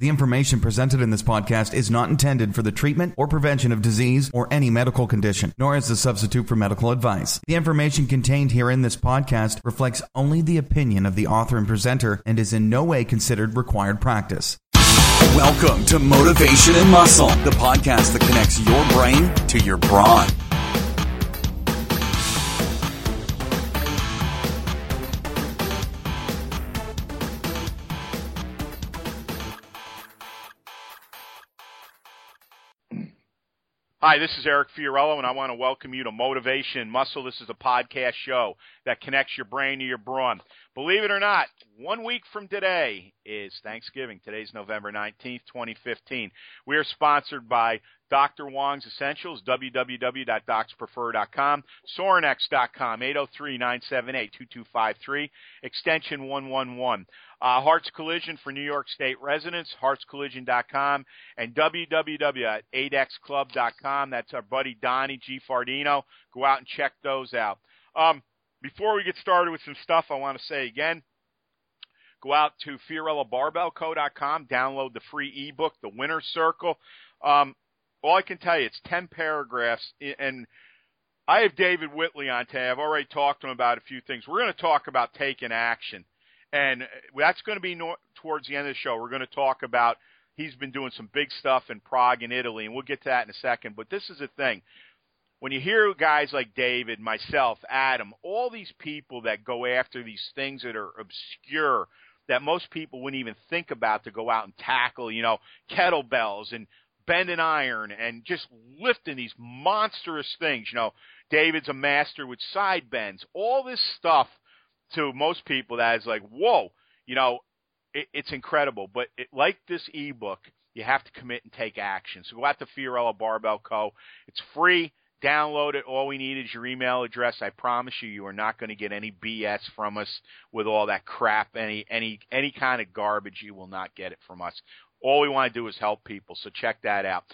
The information presented in this podcast is not intended for the treatment or prevention of disease or any medical condition, nor as a substitute for medical advice. The information contained here in this podcast reflects only the opinion of the author and presenter and is in no way considered required practice. Welcome to Motivation and Muscle, the podcast that connects your brain to your brawn. Hi, this is Eric Fiorillo, and I want to welcome you to Motivation and Muscle. This is a podcast show that connects your brain to your brawn. Believe it or not, 1 week from today is Thanksgiving. Today's November 19th, 2015. We are sponsored by Dr. Wong's Essentials, www.docsprefer.com, Sorinex.com, 803-978-2253, extension 111. Hearts Collision for New York State residents, heartscollision.com, and www.8xclub.com. That's our buddy Donnie G. Fardino. Go out and check those out. Before we get started with some stuff, I want to say again, go out to FiorilloBarbellCo.com, download the free ebook, The Winner's Circle. All I can tell you, it's 10 paragraphs, and I have David Whitley on today. I've already talked to him about a few things. We're going to talk about taking action, and that's going to be towards the end of the show. We're going to talk about he's been doing some big stuff in Prague and Italy, and we'll get to that in a second. But this is the thing. When you hear guys like David, myself, Adam, all these people that go after these things that are obscure, that most people wouldn't even think about to go out and tackle, kettlebells and bending iron and just lifting these monstrous things. David's a master with side bends. All this stuff to most people that is like, whoa, it's incredible. But like this ebook, you have to commit and take action. So go out to Fiorillo Barbell Co. It's free. Download it. All we need is your email address. I promise you are not going to get any BS from us with all that crap, any kind of garbage. You will not get it from us. All we want to do is help people, so check that out.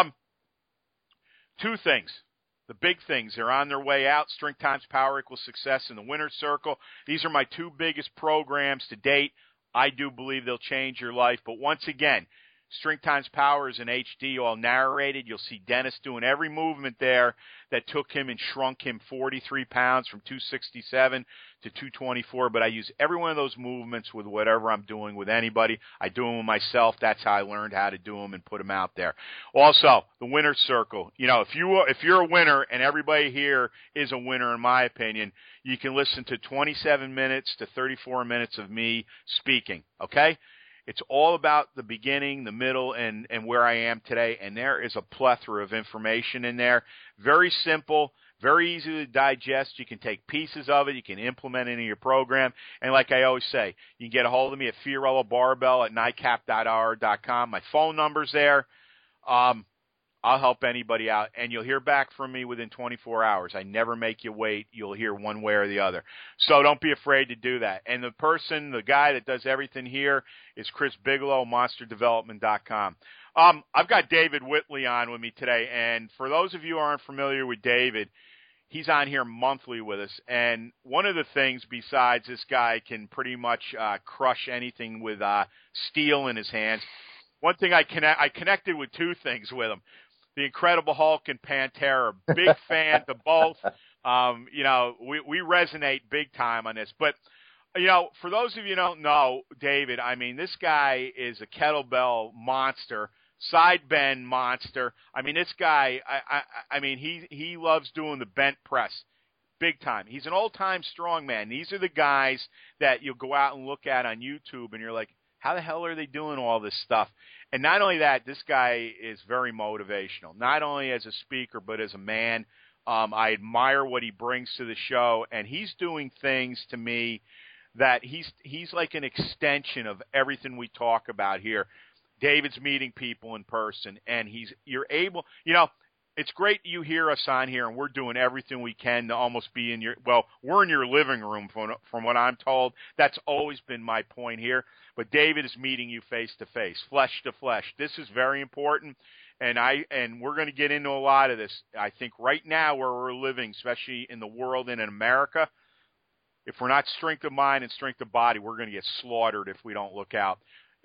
Two things. The big things, they're on their way out. Strength times power equals success in the Winner's Circle. These are my two biggest programs to date. I do believe they'll change your life. But once again, Strength times power is in HD, all narrated. You'll see Dennis doing every movement there that took him and shrunk him 43 pounds from 267 to 224. But I use every one of those movements with whatever I'm doing with anybody. I do them with myself. That's how I learned how to do them and put them out there. Also, the Winner's Circle. If you're a winner, and everybody here is a winner in my opinion, you can listen to 27 minutes to 34 minutes of me speaking, okay? It's all about the beginning, the middle, and where I am today, and there is a plethora of information in there. Very simple, very easy to digest. You can take pieces of it. You can implement it into your program. And like I always say, you can get a hold of me at FiorilloBarbell@NICAP.R.com. My phone number's there. I'll help anybody out, and you'll hear back from me within 24 hours. I never make you wait. You'll hear one way or the other. So don't be afraid to do that. And the guy that does everything here is Chris Bigelow, MonsterDevelopment.com. I've got David Whitley on with me today, and for those of you who aren't familiar with David, he's on here monthly with us. And one of the things, besides this guy can pretty much crush anything with steel in his hands, one thing I connected with two things with him. The Incredible Hulk and Pantera, big fan to both. We resonate big time on this. But, for those of you who don't know, David, this guy is a kettlebell monster, side bend monster. This guy, he loves doing the bent press, big time. He's an old-time strongman. These are the guys that you'll go out and look at on YouTube, and you're like, how the hell are they doing all this stuff? And not only that, this guy is very motivational, not only as a speaker, but as a man. I admire what he brings to the show, and he's doing things to me that he's like an extension of everything we talk about here. David's meeting people in person, and you're able, it's great you hear us on here, and we're doing everything we can to almost be we're in your living room from what I'm told. That's always been my point here. But David is meeting you face to face, flesh to flesh. This is very important, and we're going to get into a lot of this. I think right now where we're living, especially in the world and in America, if we're not strength of mind and strength of body, we're going to get slaughtered if we don't look out.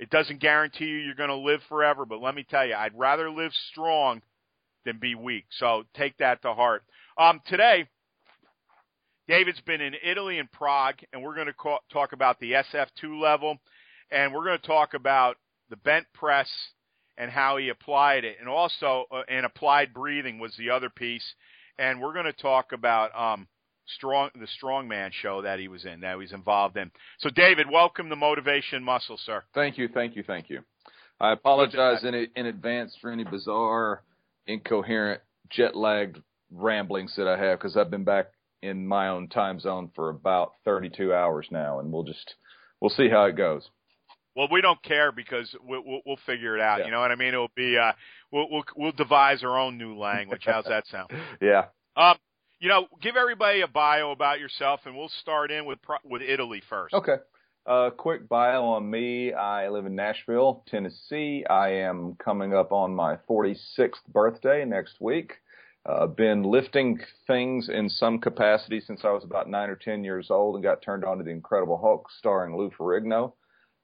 It doesn't guarantee you're going to live forever, but let me tell you, I'd rather live strong than be weak. So take that to heart. Today, David's been in Italy and Prague, and we're going to talk about the SF2 level, and we're going to talk about the bent press and how he applied it, and also and applied breathing was the other piece. And we're going to talk about the Strongman show that he was in, that he was involved in. So, David, welcome to Motivation Muscle, sir. Thank you. I apologize in advance for any bizarre, incoherent, jet-lagged ramblings that I have, because I've been back in my own time zone for about 32 hours now, and we'll see how it goes. Well, we don't care because we'll figure it out. Yeah. You know what I mean? It'll be we'll devise our own new language. How's that sound? Yeah. Give everybody a bio about yourself, and we'll start in with Italy first. Okay. Quick bio on me. I live in Nashville, Tennessee. I am coming up on my 46th birthday next week. Been lifting things in some capacity since I was about 9 or 10 years old and got turned on to The Incredible Hulk starring Lou Ferrigno.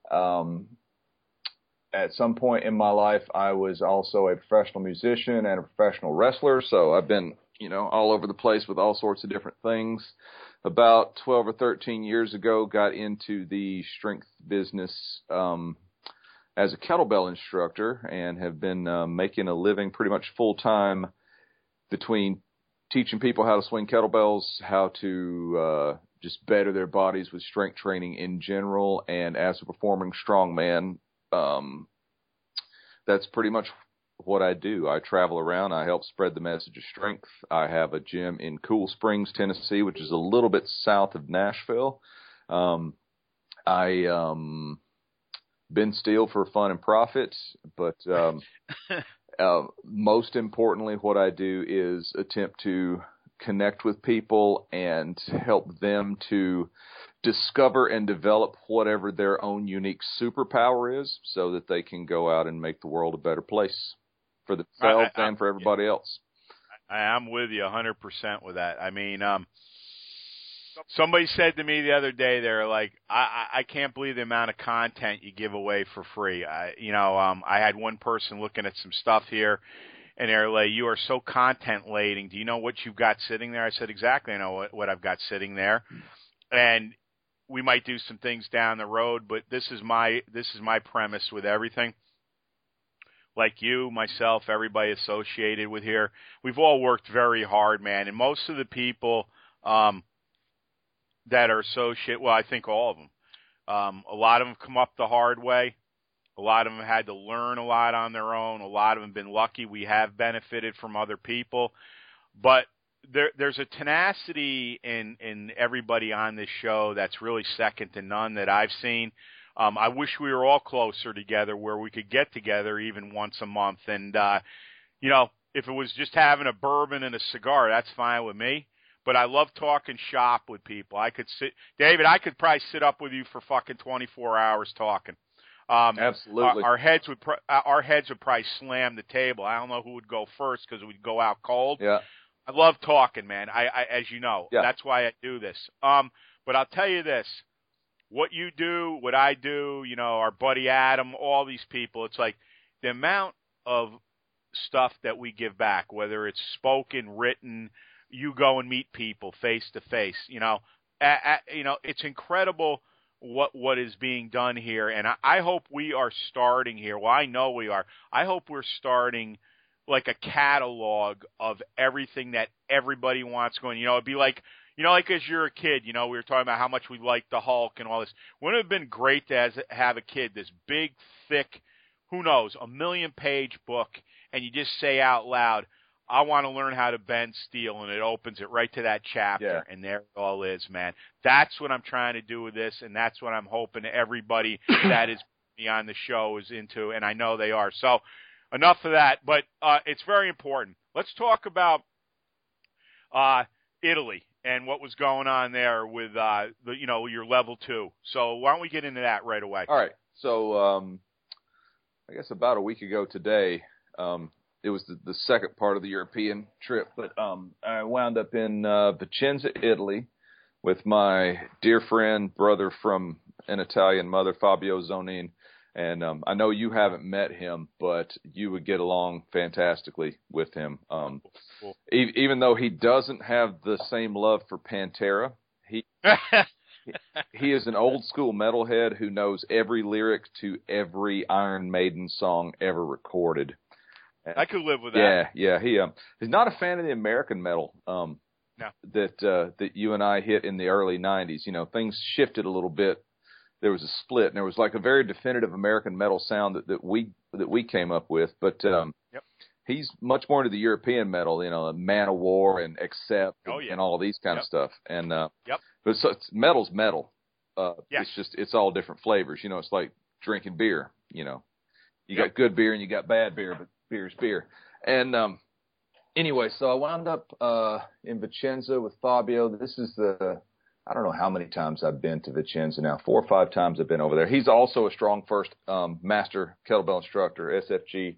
At some point in my life, I was also a professional musician and a professional wrestler, so I've been, all over the place with all sorts of different things. About 12 or 13 years ago, got into the strength business as a kettlebell instructor and have been making a living pretty much full-time between teaching people how to swing kettlebells, how to just better their bodies with strength training in general, and as a performing strongman, that's pretty much what I do. I travel around. I help spread the message of strength. I have a gym in Cool Springs, Tennessee, which is a little bit south of Nashville. I Ben Steel for fun and profit, but most importantly, what I do is attempt to connect with people and help them to discover and develop whatever their own unique superpower is so that they can go out and make the world a better place for themselves and for everybody else. I'm with you 100% with that. I mean, somebody said to me the other day, they're like, I can't believe the amount of content you give away for free. I had one person looking at some stuff here, and they're like, you are so content-laden. Do you know what you've got sitting there? I said, exactly. I know what I've got sitting there. And we might do some things down the road, but this is my premise with everything. Like you, myself, everybody associated with here, we've all worked very hard, man. And most of the people that are associated, well, I think all of them, a lot of them come up the hard way. A lot of them had to learn a lot on their own. A lot of them have been lucky. We have benefited from other people. But there's a tenacity in everybody on this show that's really second to none that I've seen. I wish we were all closer together where we could get together even once a month. And, if it was just having a bourbon and a cigar, that's fine with me. But I love talking shop with people. David, I could probably sit up with you for fucking 24 hours talking. Absolutely. Our heads would probably slam the table. I don't know who would go first because we'd go out cold. Yeah. I love talking, man. I as you know, yeah. That's why I do this. But I'll tell you this: what you do, what I do, our buddy Adam, all these people. It's like the amount of stuff that we give back, whether it's spoken, written. You go and meet people face to face. It's incredible. What is being done here, and I hope we are starting here. Well, I know we are. I hope we're starting like a catalog of everything that everybody wants going. It'd be like, like as you're a kid, we were talking about how much we like the Hulk and all this. Wouldn't it have been great to have a kid, this big, thick, who knows, 1,000,000-page book, and you just say out loud, I want to learn how to bend steel, and it opens it right to that chapter, yeah. And there it all is, man. That's what I'm trying to do with this, and that's what I'm hoping everybody that is on the show is into, and I know they are. So enough of that, but it's very important. Let's talk about Italy and what was going on there with your level 2. So why don't we get into that right away? All right. So I guess about a week ago today, it was the second part of the European trip, but I wound up in Vicenza, Italy, with my dear friend, brother from an Italian mother, Fabio Zonin, And I know you haven't met him, but you would get along fantastically with him. Cool. Even though he doesn't have the same love for Pantera, he is an old school metalhead who knows every lyric to every Iron Maiden song ever recorded. I could live with that. Yeah. He's not a fan of the American metal that you and I hit in the early '90s. You know, things shifted a little bit. There was a split, and there was like a very definitive American metal sound that we came up with. But he's much more into the European metal, you know, Man of War and Accept and all these kind of stuff. And but metal's metal. It's all different flavors. You know, it's like drinking beer. You know, you got good beer and you got bad beer, but beer's beer. And anyway, so I wound up in Vicenza with Fabio. This is I don't know how many times I've been to Vicenza now. 4 or 5 times I've been over there. He's also a Strong First master kettlebell instructor, SFG.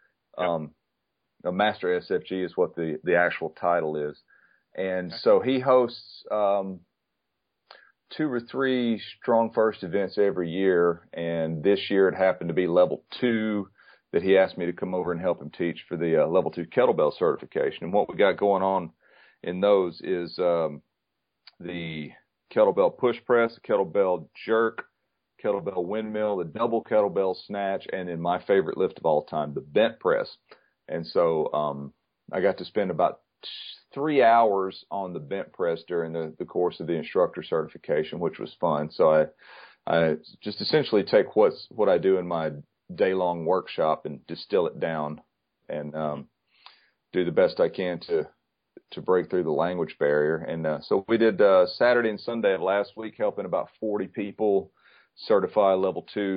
A master SFG is what the actual title is. And so he hosts 2 or 3 Strong First events every year. And this year it happened to be level 2 that he asked me to come over and help him teach for the level 2 kettlebell certification. And what we got going on in those is the kettlebell push press, kettlebell jerk, kettlebell windmill, the double kettlebell snatch, and then my favorite lift of all time, the bent press. And so I got to spend about 3 hours on the bent press during the course of the instructor certification, which was fun. So I just essentially take what I do in my day-long workshop and distill it down and do the best I can to break through the language barrier. And so we did Saturday and Sunday of last week, helping about 40 people certify level 2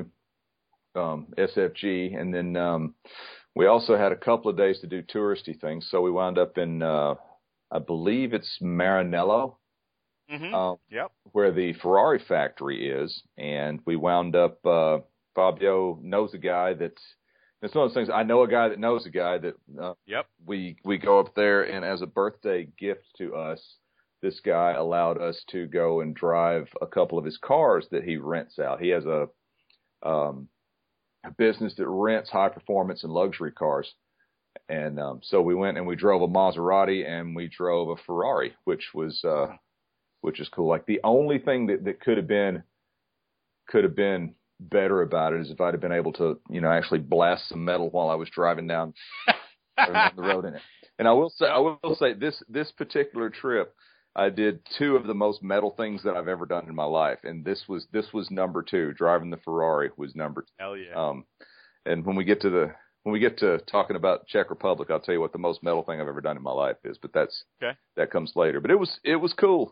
SFG. And then we also had a couple of days to do touristy things. So we wound up in, I believe it's Maranello, where the Ferrari factory is. And we wound up, Fabio knows a guy it's one of those things. I know a guy that knows a guy that we go up there, and as a birthday gift to us, this guy allowed us to go and drive a couple of his cars that he rents out. He has a business that rents high performance and luxury cars. And so we went and we drove a Maserati and we drove a Ferrari, which is cool. Like the only thing that could have been better about it is if I'd have been able to, you know, actually blast some metal while I was driving down the road in it. And I will say this particular trip, I did 2 of the most metal things that I've ever done in my life, and this was number 2. Driving the Ferrari was number 2. Hell yeah. And when we get to talking about Czech Republic, I'll tell you what the most metal thing I've ever done in my life is. But that comes later. But it was cool.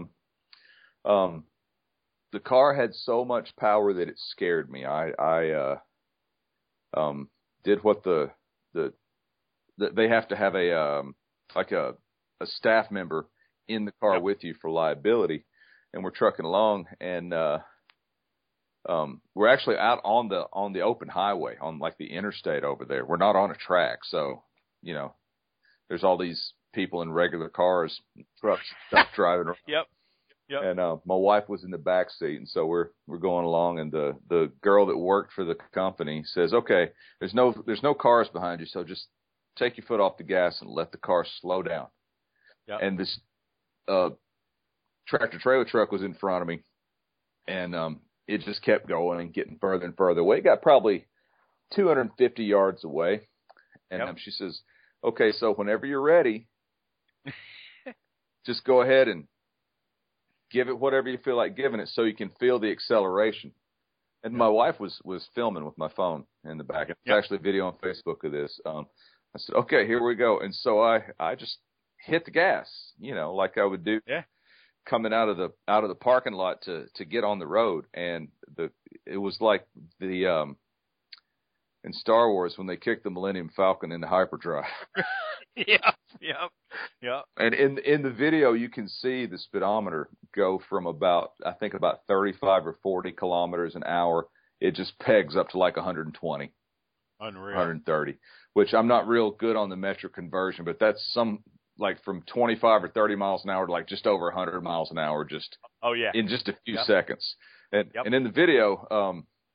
The car had so much power that it scared me. I did what they have to have a staff member in the car with you for liability, and we're trucking along, and we're actually out on the open highway on like the interstate over there. We're not on a track, so you know there's all these people in regular cars, trucks, stuff driving around. Yep. And my wife was in the back seat, and so we're going along, and the girl that worked for the company says, "Okay, there's no cars behind you, so just take your foot off the gas and let the car slow down." Yep. And this tractor trailer truck was in front of me, and it just kept going and getting further and further away. It got probably 250 yards away, and she says, "Okay, so whenever you're ready, just go ahead and give it whatever you feel like giving it so you can feel the acceleration." And my wife was filming with my phone in the back. There's actually a video on Facebook of this. I said, "Okay, here we go." And so I just hit the gas, you know, like I would do coming out of the parking lot to get on the road. And it was like the in Star Wars when they kicked the Millennium Falcon into hyperdrive. Yep. And in the video, you can see the speedometer go from about 35 or 40 kilometers an hour. It just pegs up to like 120. Unreal. 130, which I'm not real good on the metric conversion, but that's some like from 25 or 30 miles an hour to like just over 100 miles an hour, just in just a few seconds. And in the video,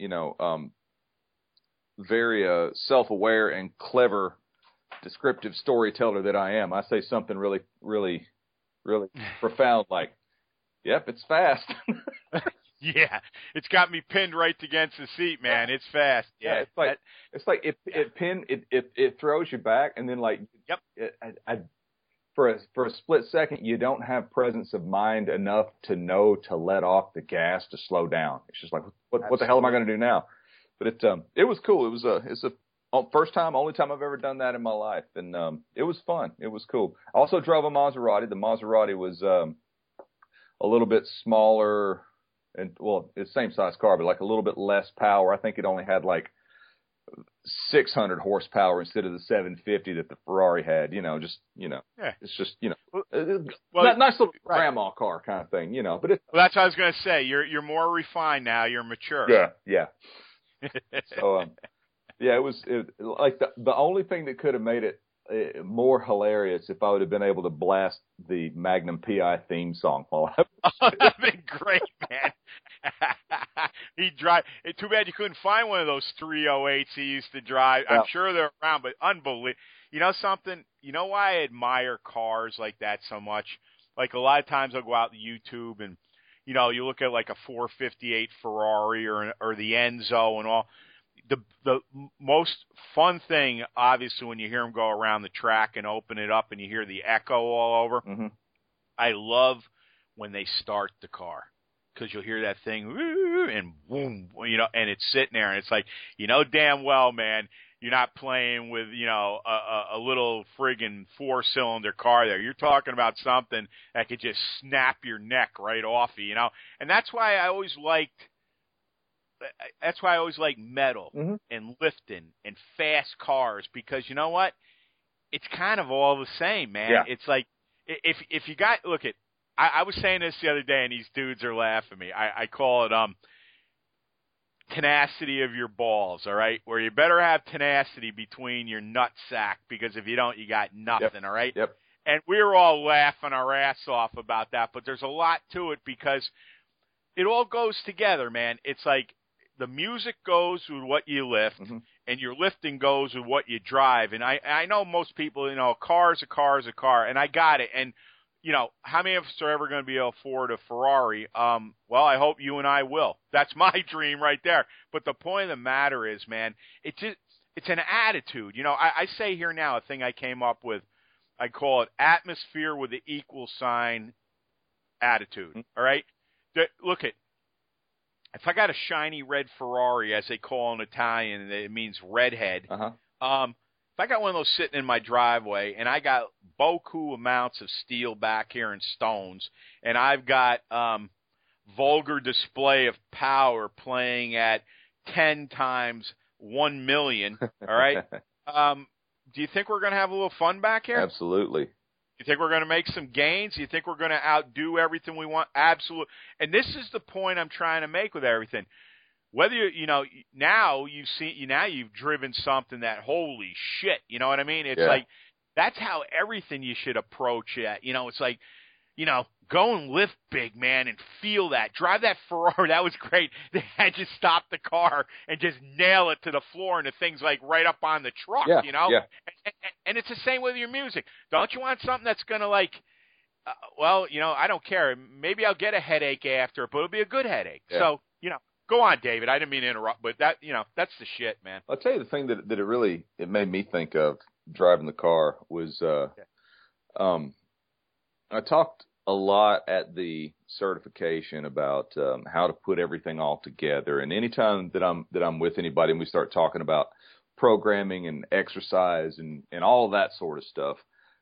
very self-aware and clever, descriptive storyteller that I am, I say something really, really, really profound, like, "Yep, it's fast." Yeah, it's got me pinned right against the seat, man. It's fast. Yeah, it's like it throws you back, and then like, yep. For a split second, you don't have presence of mind enough to know to let off the gas to slow down. It's just like, what the hell am I going to do now? But it was cool. It's a first time, only time I've ever done that in my life, and it was fun. It was cool. I also drove a Maserati. The Maserati was a little bit smaller, and well, it's the same size car, but like a little bit less power. I think it only had like 600 horsepower instead of the 750 that the Ferrari had. Yeah. It's just nice little grandma car kind of thing. But well, that's what I was going to say. You're more refined now. You're mature. Yeah. So it was like the only thing that could have made it more hilarious if I would have been able to blast the Magnum PI theme song while I was. Oh, that'd been great, man. He'd drive. Too bad you couldn't find one of those 308s he used to drive. Yeah. I'm sure they're around, but unbelievable. You know something? You know why I admire cars like that so much? Like a lot of times I'll go out to YouTube and, you look at like a 458 Ferrari or the Enzo and all. The most fun thing, obviously, when you hear them go around the track and open it up and you hear the echo all over, mm-hmm. I love when they start the car because you'll hear that thing and boom, and it's sitting there and it's like, damn well, man, you're not playing with, a little friggin' 4-cylinder car there. You're talking about something that could just snap your neck right off you, and that's why I always liked metal mm-hmm. and lifting and fast cars because you know what? It's kind of all the same, man. Yeah. It's like if you got look at I was saying this the other day and these dudes are laughing at me. I call it tenacity of your balls, all right? Where you better have tenacity between your nut sack because if you don't, you got nothing, Yep. all right? Yep. And we were all laughing our ass off about that, but there's a lot to it because it all goes together, man. It's like the music goes with what you lift, mm-hmm. and your lifting goes with what you drive. And I know most people, a car is a car is a car, and I got it. And, how many of us are ever going to be able to afford a Ferrari? Well, I hope you and I will. That's my dream right there. But the point of the matter is, man, it's an attitude. I say here now a thing I came up with. I call it atmosphere with the equal sign attitude, mm-hmm. all right? Look at, if I got a shiny red Ferrari, as they call in Italian, it means redhead. Uh-huh. If I got one of those sitting in my driveway and I got beaucoup amounts of steel back here and stones, and I've got vulgar display of power playing at 10 times 1 million, all right? Do you think we're going to have a little fun back here? Absolutely. You think we're going to make some gains? You think we're going to outdo everything we want? Absolutely. And this is the point I'm trying to make with everything. Whether now you've driven something that holy shit, you know what I mean? It's like that's how everything you should approach it. It's like, go and lift big, man, and feel that. Drive that Ferrari. That was great. They had you stop the car and just nail it to the floor, and the thing's like right up on the truck, Yeah. And it's the same with your music. Don't you want something that's going to like, I don't care. Maybe I'll get a headache after, but it'll be a good headache. Yeah. So, go on, David. I didn't mean to interrupt, but that, that's the shit, man. I'll tell you the thing that it really made me think of driving the car was I talked a lot at the certification about how to put everything all together. And anytime that I'm with anybody and we start talking about programming and exercise and all of that sort of stuff,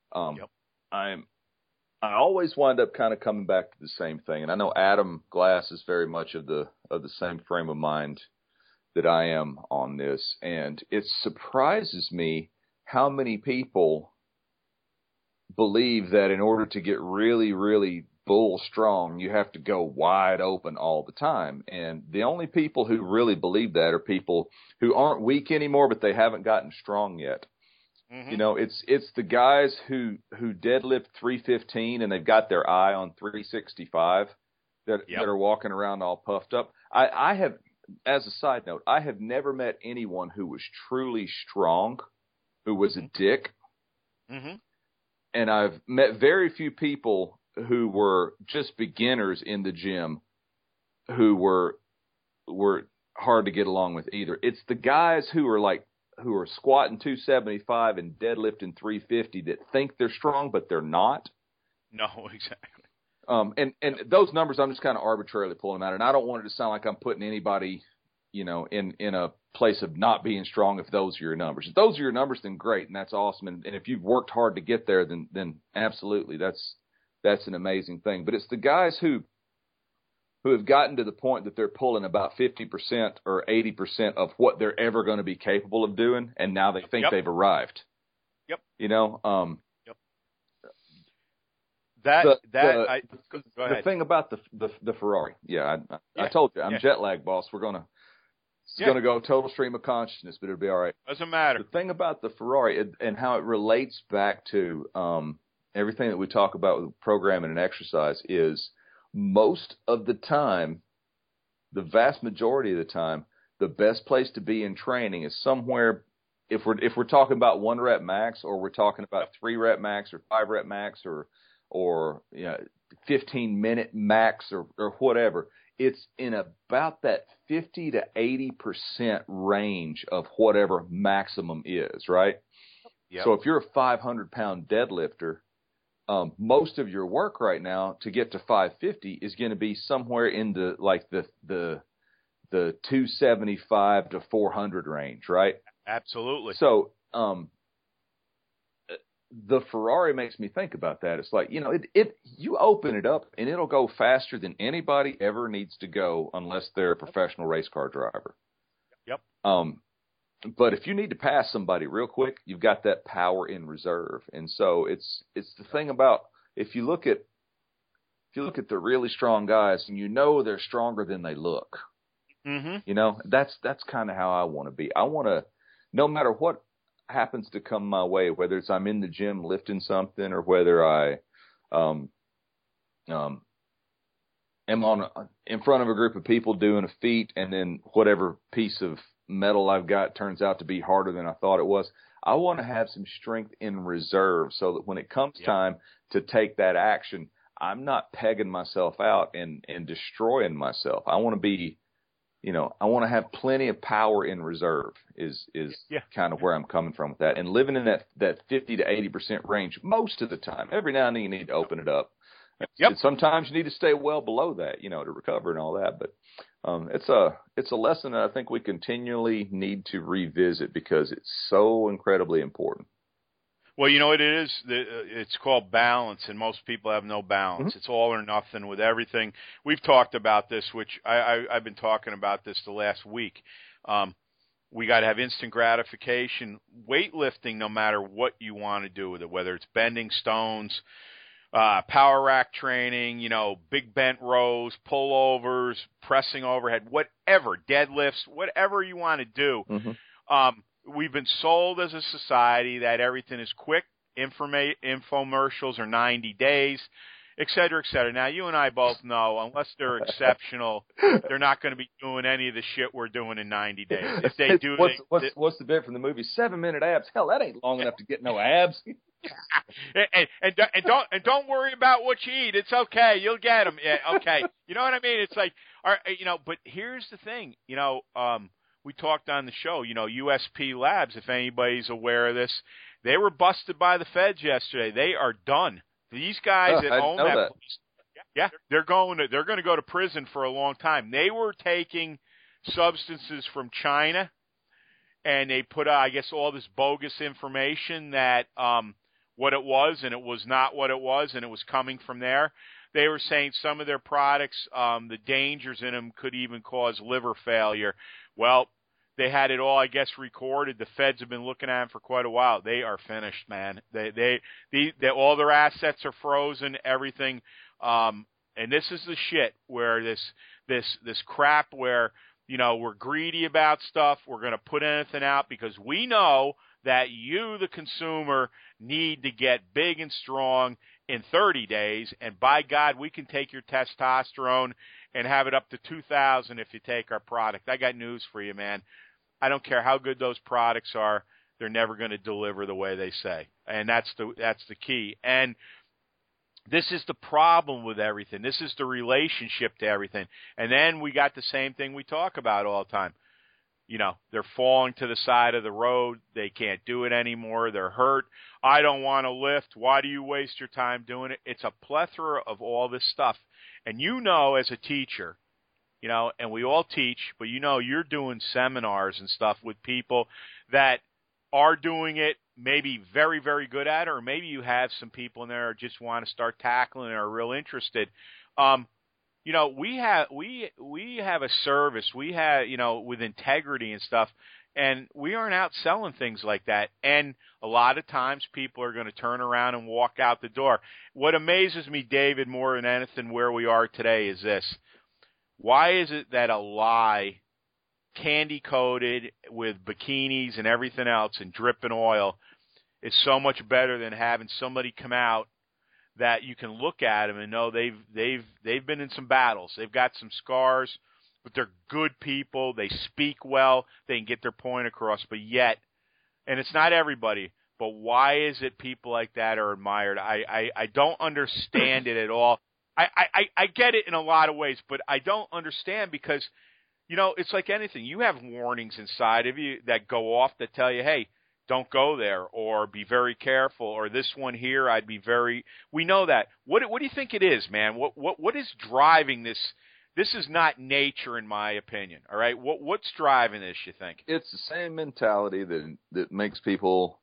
I always wind up kind of coming back to the same thing. And I know Adam Glass is very much of the same frame of mind that I am on this. And it surprises me how many people believe that in order to get really, really bull strong, you have to go wide open all the time. And the only people who really believe that are people who aren't weak anymore, but they haven't gotten strong yet. Mm-hmm. It's the guys who deadlift 315 and they've got their eye on 365 that are walking around all puffed up. I have as a side note, I have never met anyone who was truly strong, who was a dick. Mm-hmm. And I've met very few people who were just beginners in the gym who were hard to get along with either. It's the guys who are squatting 275 and deadlifting 350 that think they're strong, but they're not. No, exactly. And those numbers, I'm just kind of arbitrarily pulling them out, and I don't want it to sound like I'm putting anybody, in a place of not being strong if those are your numbers. If those are your numbers, then great, and that's awesome. And if you've worked hard to get there, then absolutely, that's an amazing thing. But it's the guys who have gotten to the point that they're pulling about 50% or 80% of what they're ever going to be capable of doing, and now they think they've arrived. Yep. Yep. Go the ahead. thing about the Ferrari, I told you, I'm jet lag, boss. It's going to go total stream of consciousness, but it'll be all right. Doesn't matter. The thing about the Ferrari and how it relates back to everything that we talk about with programming and exercise is most of the time, the vast majority of the time, the best place to be in training is somewhere. If we're talking about 1 rep max, or we're talking about 3 rep max, or 5 rep max, or 15-minute max, or whatever, it's in about that 50 to 80% range of whatever maximum is, right? Yep. So if you're a 500-pound deadlifter, most of your work right now to get to 550 is going to be somewhere in the 275 to 400 range, right? Absolutely. So the Ferrari makes me think about that. It's like, you open it up and it'll go faster than anybody ever needs to go unless they're a professional race car driver. Yep. But if you need to pass somebody real quick, you've got that power in reserve. And so it's the thing about if you look at the really strong guys and they're stronger than they look. Mm-hmm. That's kind of how I want to be. I want to, no matter what happens to come my way, whether it's I'm in the gym lifting something or whether I am in front of a group of people doing a feat, and then whatever piece of metal I've got turns out to be harder than I thought it was. I want to have some strength in reserve so that when it comes time to take that action, I'm not pegging myself out and destroying myself. I want to be, I want to have plenty of power in reserve is kind of where I'm coming from with that. And living in that 50 to 80% range most of the time. Every now and then you need to open it up. Yep. And sometimes you need to stay well below that, to recover and all that. But it's a lesson that I think we continually need to revisit because it's so incredibly important. Well, you know what it is? It's called balance, and most people have no balance. Mm-hmm. It's all or nothing with everything. We've talked about this, which I've been talking about this the last week. We got to have instant gratification. Weightlifting, no matter what you want to do with it, whether it's bending stones, power rack training, big bent rows, pullovers, pressing overhead, whatever, deadlifts, whatever you want to do. Mm-hmm. We've been sold as a society that everything is quick, infomercials are 90 days, et cetera, et cetera. Now, you and I both know, unless they're exceptional, they're not going to be doing any of the shit we're doing in 90 days. If they do, what's the bit from the movie? 7-minute abs. Hell, that ain't long enough to get no abs. and don't worry about what you eat. It's okay. You'll get them. Yeah, okay. You know what I mean? It's like, but here's the thing. We talked on the show, USP Labs, if anybody's aware of this, they were busted by the feds yesterday. They are done. These guys that own that place, they're going to go to prison for a long time. They were taking substances from China, and they put out, I guess, all this bogus information that what it was, and it was not what it was, and it was coming from there. They were saying some of their products, the dangers in them could even cause liver failure. Well, they had it all, I guess, recorded. The feds have been looking at them for quite a while. They are finished, man. They all their assets are frozen, everything. And this is the shit where this crap where, we're greedy about stuff. We're going to put anything out because we know that you, the consumer, need to get big and strong in 30 days. And by God, we can take your testosterone and have it up to $2,000 if you take our product. I got news for you, man. I don't care how good those products are, they're never going to deliver the way they say. And that's the key. And this is the problem with everything. This is the relationship to everything. And then we got the same thing we talk about all the time. You know, they're falling to the side of the road. They can't do it anymore. They're hurt. I don't want to lift. Why do you waste your time doing it? It's a plethora of all this stuff. And you know, as a teacher, you know, and we all teach, but you know, you're doing seminars and stuff with people that are doing it, maybe very, very good at it, or maybe you have some people in there who just want to start tackling and are real interested. You know, we have a service, we have, you know, with integrity and stuff, and we aren't out selling things like that. And a lot of times people are going to turn around and walk out the door. What amazes me, David, more than anything where we are today is this. Why is it that a lie candy-coated with bikinis and everything else and dripping oil is so much better than having somebody come out that you can look at them and know they've been in some battles. They've got some scars, but they're good people. They speak well. They can get their point across. But yet, and it's not everybody, but why is it people like that are admired? I don't understand it at all. I get it in a lot of ways, but I don't understand because, you know, it's like anything. You have warnings inside of you that go off that tell you, hey, don't go there, or be very careful, or this one here, I'd be very. We know that. What do you think it is, man? What is driving this? This is not nature, in my opinion. All right, what's driving this? You think it's the same mentality that makes people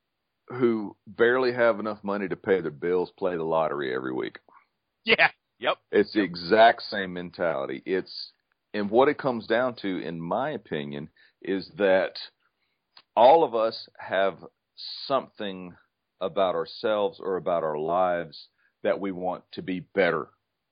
who barely have enough money to pay their bills play the lottery every week. Yeah. Yep. It's the exact same mentality. And what it comes down to, in my opinion, is that all of us have something about ourselves or about our lives that we want to be better.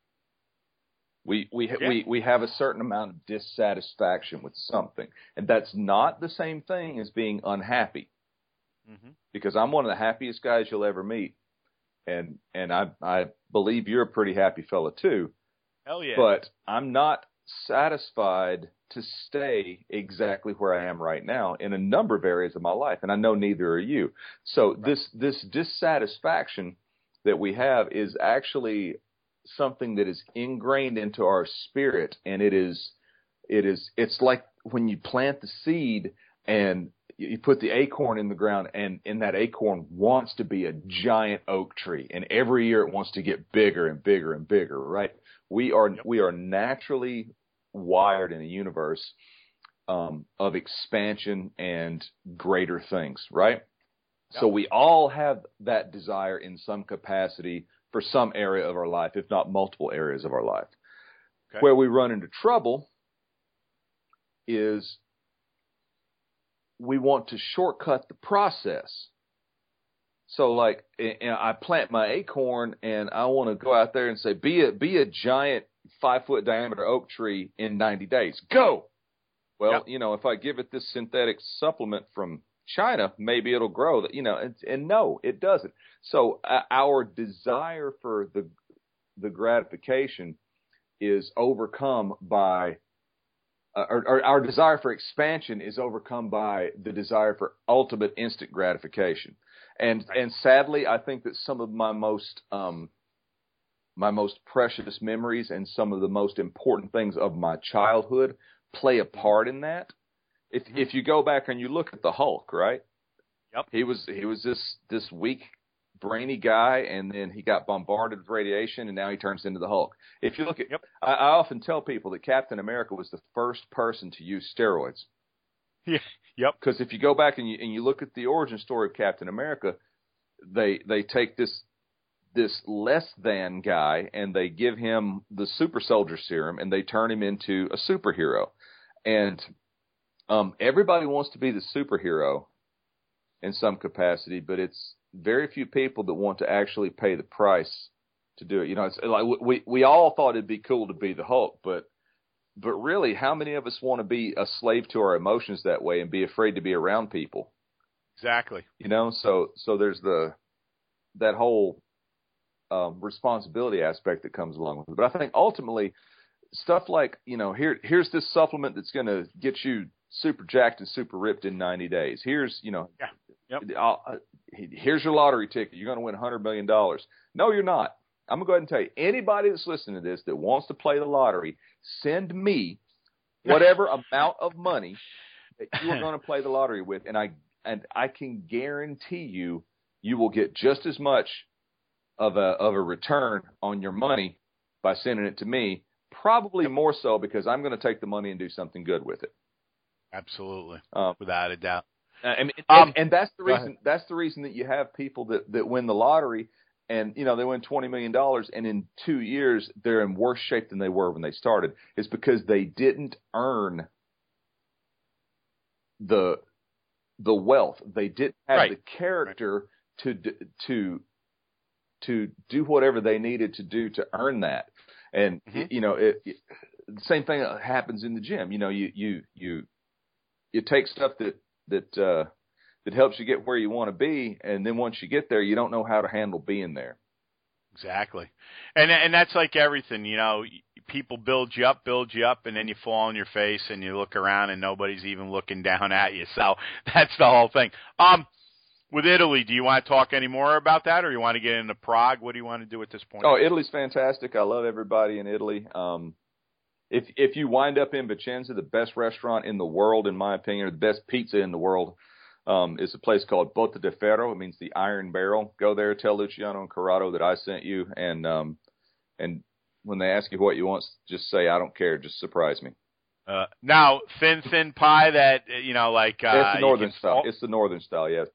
We have a certain amount of dissatisfaction with something, and that's not the same thing as being unhappy. Mm-hmm. Because I'm one of the happiest guys you'll ever meet, and I believe you're a pretty happy fella too. Hell yeah! But I'm not satisfied to stay exactly where I am right now in a number of areas of my life, and I know neither are you. So right. This dissatisfaction that we have is actually something that is ingrained into our spirit, and it's like when you plant the seed and you put the acorn in the ground, and that acorn wants to be a giant oak tree, and every year it wants to get bigger and bigger and bigger, right? We are naturally wired in a universe of expansion and greater things, right? Yep. So we all have that desire in some capacity for some area of our life, if not multiple areas of our life. Okay. Where we run into trouble is we want to shortcut the process. So, like, I plant my acorn, and I want to go out there and say, be a giant 5-foot diameter oak tree in 90 days. Go! Well, yep. You know, if I give it this synthetic supplement from China, maybe it'll grow. You know, and no, it doesn't. So our desire for the gratification is overcome by, or our desire for expansion is overcome by the desire for ultimate instant gratification. And sadly, I think that some of my most precious memories and some of the most important things of my childhood play a part in that. If you go back and you look at the Hulk, right? Yep. He was this weak, brainy guy, and then he got bombarded with radiation, and now he turns into the Hulk. If you look at, I often tell people that Captain America was the first person to use steroids. Yeah. Yep. Because if you go back and you look at the origin story of Captain America, they take this less than guy and they give him the super soldier serum and they turn him into a superhero. And everybody wants to be the superhero in some capacity, but it's very few people that want to actually pay the price to do it. You know, it's like we all thought it'd be cool to be the Hulk, but really, how many of us want to be a slave to our emotions that way and be afraid to be around people? Exactly. You know, so there's that whole responsibility aspect that comes along with it. But I think ultimately stuff like, here's this supplement that's going to get you super jacked and super ripped in 90 days. Here's, here's your lottery ticket. You're going to win $100 million. No, you're not. I'm going to go ahead and tell you, anybody that's listening to this that wants to play the lottery, send me whatever amount of money that you are going to play the lottery with, and I can guarantee you will get just as much of a return on your money by sending it to me, probably more so because I'm going to take the money and do something good with it. Absolutely. Without a doubt. And that's the reason. That's the reason that you have people that win the lottery, and they win $20 million, and in 2 years they're in worse shape than they were when they started. It's because they didn't earn the wealth. They didn't have the character to do whatever they needed to do to earn that. And the same thing happens in the gym. You take stuff that helps you get where you want to be, and then once you get there, you don't know how to handle being there. Exactly. And that's like everything, people build you up, and then you fall on your face and you look around and nobody's even looking down at you. So that's the whole thing. With Italy, do you want to talk any more about that, or you want to get into Prague? What do you want to do at this point? Oh, Italy's fantastic. I love everybody in Italy. If you wind up in Vicenza, the best restaurant in the world, in my opinion, or the best pizza in the world, is a place called Botta di Ferro. It means the iron barrel. Go there, tell Luciano and Corrado that I sent you, and when they ask you what you want, just say, I don't care, just surprise me. Now, thin pie that, it's the northern style. It's the northern style, yes.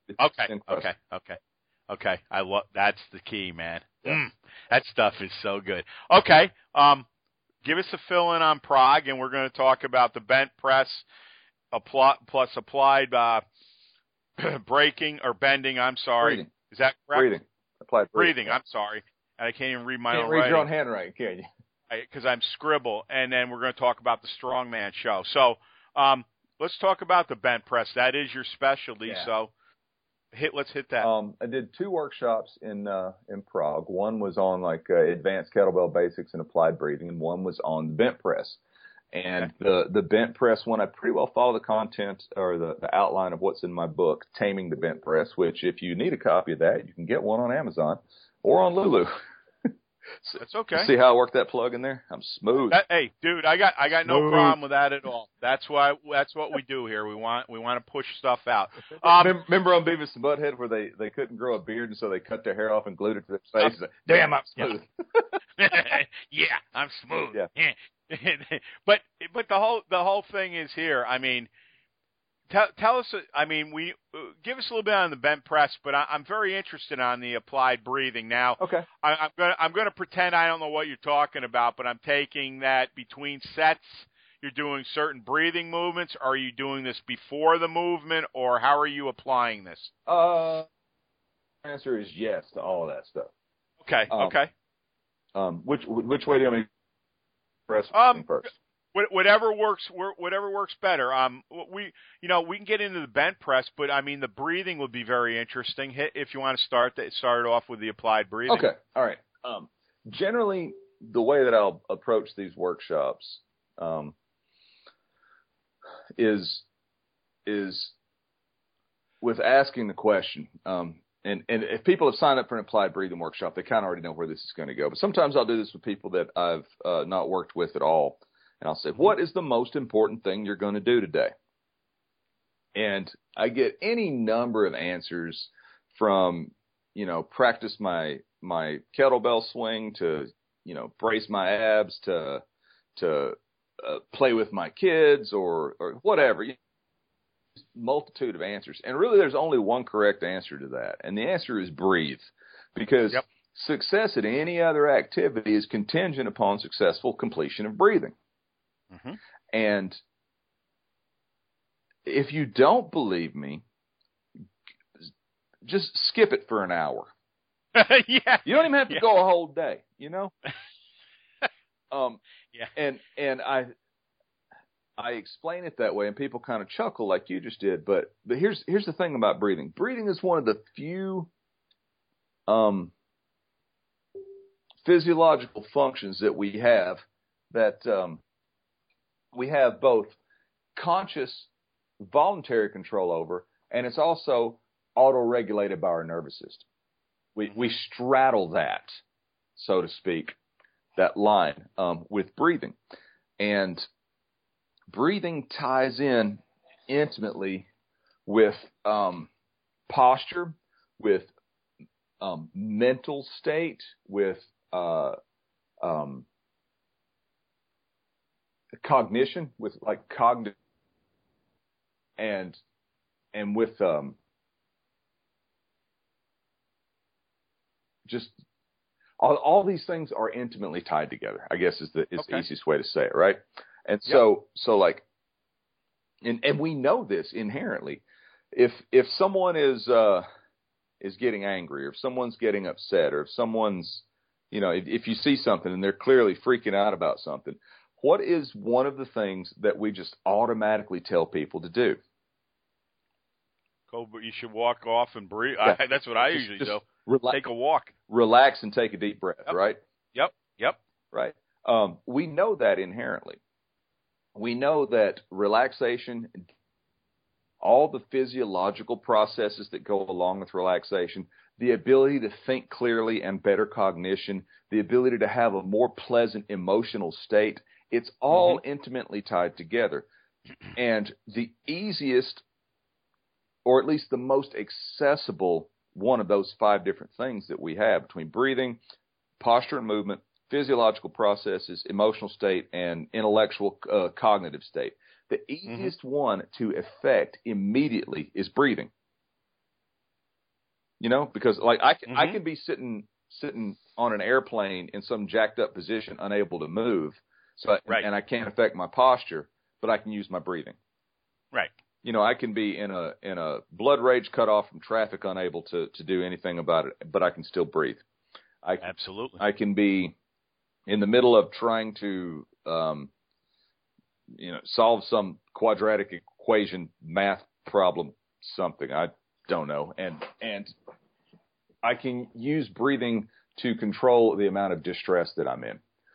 Okay. I love, that's the key, man. Yeah. That stuff is so good. Okay. Give us a fill-in on Prague, and we're going to talk about the bent press plus applied breaking or bending. I'm sorry. Breathing. Is that correct? Breathing. Applied breathing. I'm sorry. And I can't even read my own writing. Can't read your own writing. handwriting, can you? Because I'm scribble, and then we're going to talk about the strongman show. So let's talk about the bent press. That is your specialty. Yeah. So let's hit that. I did 2 workshops in Prague. One was on advanced kettlebell basics and applied breathing, and one was on the bent press. And the bent press one, I pretty well follow the content or the outline of what's in my book, Taming the Bent Press, which if you need a copy of that, you can get one on Amazon or on Lulu. That's okay. See how I work that plug in there? I'm smooth. Hey, dude, I got no problem with that at all. That's what we do here. We want to push stuff out. Remember on Beavis and Butthead where they couldn't grow a beard, and so they cut their hair off and glued it to their face? Damn, I'm smooth. Yeah, I'm smooth. Yeah. But the whole thing is here. I mean, tell us. I mean, give us a little bit on the bent press, but I'm very interested on the applied breathing. Now, okay, I'm gonna pretend I don't know what you're talking about, but I'm taking that between sets you're doing certain breathing movements. Are you doing this before the movement, or how are you applying this? Answer is yes to all of that stuff. Okay. Okay. Which way do you want me to press first? Whatever works better. We can get into the bent press, but I mean the breathing would be very interesting. If you want to start it off with the applied breathing. Okay, all right. Generally, the way that I'll approach these workshops is with asking the question. And if people have signed up for an applied breathing workshop, they kind of already know where this is going to go. But sometimes I'll do this with people that I've not worked with at all. And I'll say, what is the most important thing you're going to do today? And I get any number of answers from, practice my kettlebell swing to, brace my abs to play with my kids or whatever. Multitude of answers. And really there's only one correct answer to that. And the answer is breathe. Because success at any other activity is contingent upon successful completion of breathing. Mm-hmm. And if you don't believe me, just skip it for an hour. Yeah. You don't even have to go a whole day, Yeah. And I explain it that way, and people kind of chuckle like you just did. But here's the thing about breathing. Breathing is one of the few physiological functions that we have that we have both conscious, voluntary control over, and it's also auto-regulated by our nervous system. We straddle that, so to speak, that line with breathing. And breathing ties in intimately with posture, with mental state, with cognition, with like cognitive, and with just all these things are intimately tied together, I guess is the easiest way to say it, right? And so like, and we know this inherently. If someone is getting angry, or if someone's getting upset, or if someone's, if you see something and they're clearly freaking out about something, what is one of the things that we just automatically tell people to do? You should walk off and breathe. Yeah. That's what I usually do. Take a walk. Relax and take a deep breath, right? Yep. Right. We know that inherently. We know that relaxation, all the physiological processes that go along with relaxation, the ability to think clearly and better cognition, the ability to have a more pleasant emotional state, it's all intimately tied together. And the easiest, or at least the most accessible one of those 5 different things that we have between breathing, posture and movement, physiological processes, emotional state, and intellectual cognitive state. The easiest one to affect immediately is breathing. Because like I can be sitting on an airplane in some jacked up position, unable to move, and I can't affect my posture, but I can use my breathing. Right. I can be in a blood rage, cut off from traffic, unable to do anything about it, but I can still breathe. Absolutely. I can be in the middle of trying to, solve some quadratic equation, math problem, something, I don't know. And I can use breathing to control the amount of distress that I'm in.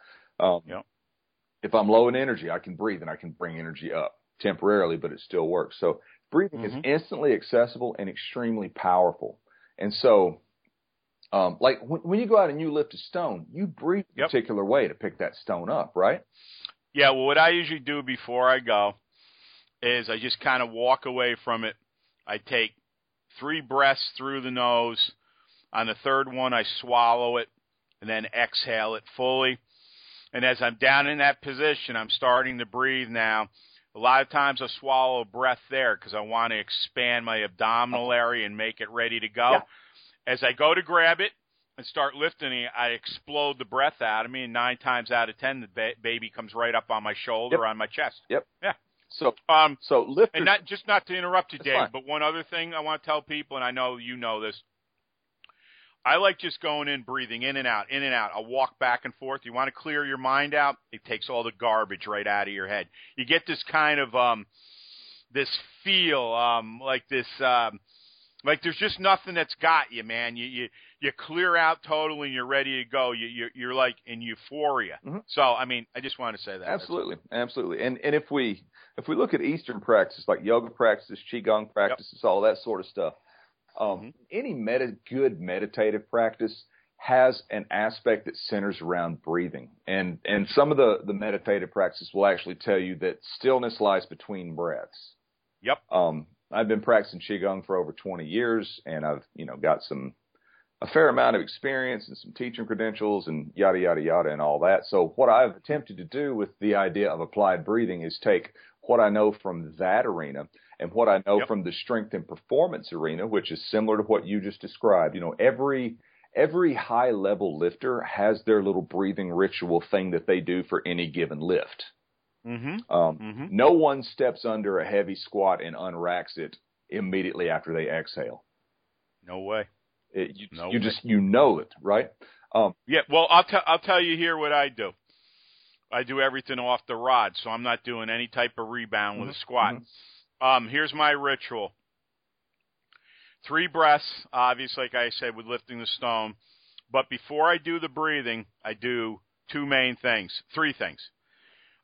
If I'm low in energy, I can breathe and I can bring energy up temporarily, but it still works. So breathing is instantly accessible and extremely powerful. And so, like when you go out and you lift a stone, you breathe a particular way to pick that stone up, right? Yeah, well, what I usually do before I go is I just kind of walk away from it. I take 3 breaths through the nose. On the third one, I swallow it and then exhale it fully. And as I'm down in that position, I'm starting to breathe now. A lot of times I swallow a breath there because I want to expand my abdominal area and make it ready to go. Yeah. As I go to grab it and start lifting it, I explode the breath out of me, and 9 times out of 10, the baby comes right up on my shoulder or on my chest. Yep. Yeah. So lifters, and not to interrupt you, Dave, fine. but one other thing I want to tell people, and I know you know this, I like just going in, breathing in and out, in and out. I'll walk back and forth. You want to clear your mind out? It takes all the garbage right out of your head. You get this kind of this feel, like this, like there's just nothing that's got you, man. You clear out totally, and you're ready to go. You're like in euphoria. So I mean, I just want to say that. Absolutely. And if we look at Eastern practices like yoga practices, qigong practices, all that sort of stuff. Any good meditative practice has an aspect that centers around breathing. And some of the meditative practices will actually tell you that stillness lies between breaths. Yep. I've been practicing qigong for over 20 years, and I've, got a fair amount of experience and some teaching credentials and yada, yada, yada, and all that. So what I've attempted to do with the idea of applied breathing is take what I know from that arena and what I know from the strength and performance arena, which is similar to what you just described. Every high level lifter has their little breathing ritual thing that they do for any given lift. No one steps under a heavy squat and unracks it immediately after they exhale. No way. You know it, right? Yeah. Well, I'll tell you here what I do. I do everything off the rod, so I'm not doing any type of rebound with a squat. Here's my ritual. 3 breaths, obviously, like I said, with lifting the stone. But before I do the breathing, I do 3 things.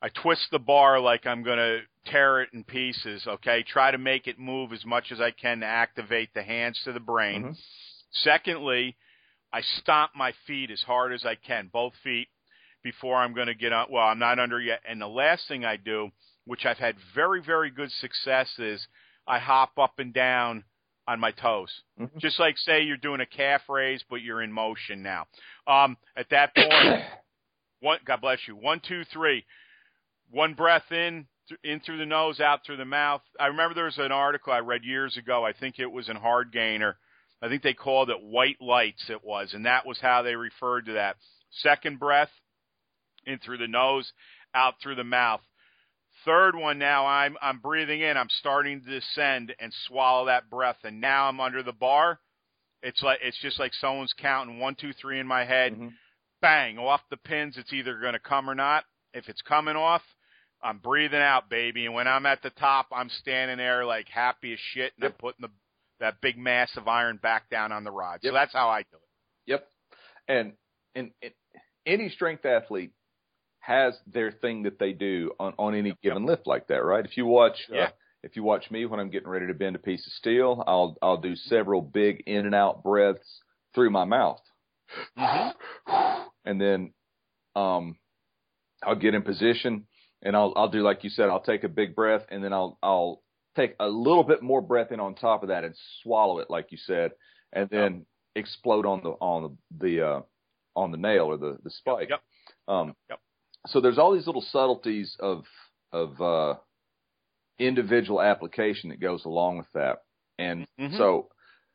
I twist the bar like I'm going to tear it in pieces, okay? Try to make it move as much as I can to activate the hands to the brain. Mm-hmm. Secondly, I stomp my feet as hard as I can, both feet, before I'm going to get on. Well, I'm not under yet. And the last thing I do, which I've had very, very good success, is I hop up and down on my toes. Mm-hmm. Just like, say, you're doing a calf raise, but you're in motion now. At that point, God bless you, 1, 2, 3. One breath in through the nose, out through the mouth. I remember there was an article I read years ago. I think it was in Hard Gainer. I think they called it white lights, it was, and that was how they referred to that. Second breath, in through the nose, out through the mouth. Third one now, I'm breathing in. I'm starting to descend and swallow that breath, and now I'm under the bar. It's just like someone's counting 1, 2, 3 in my head. Mm-hmm. Bang, off the pins. It's either going to come or not. If it's coming off, I'm breathing out, baby. And when I'm at the top, I'm standing there like happy as shit, and I'm putting that big mass of iron back down on the rod. So that's how I do it. Yep. And any strength athlete has their thing that they do on any given lift like that, right? If you watch me when I'm getting ready to bend a piece of steel, I'll do several big in and out breaths through my mouth. Mm-hmm. And then I'll get in position, and I'll do like you said. I'll take a big breath, and then I'll take a little bit more breath in on top of that and swallow it, like you said, and then explode on the nail or the spike. So there's all these little subtleties of individual application that goes along with that, and so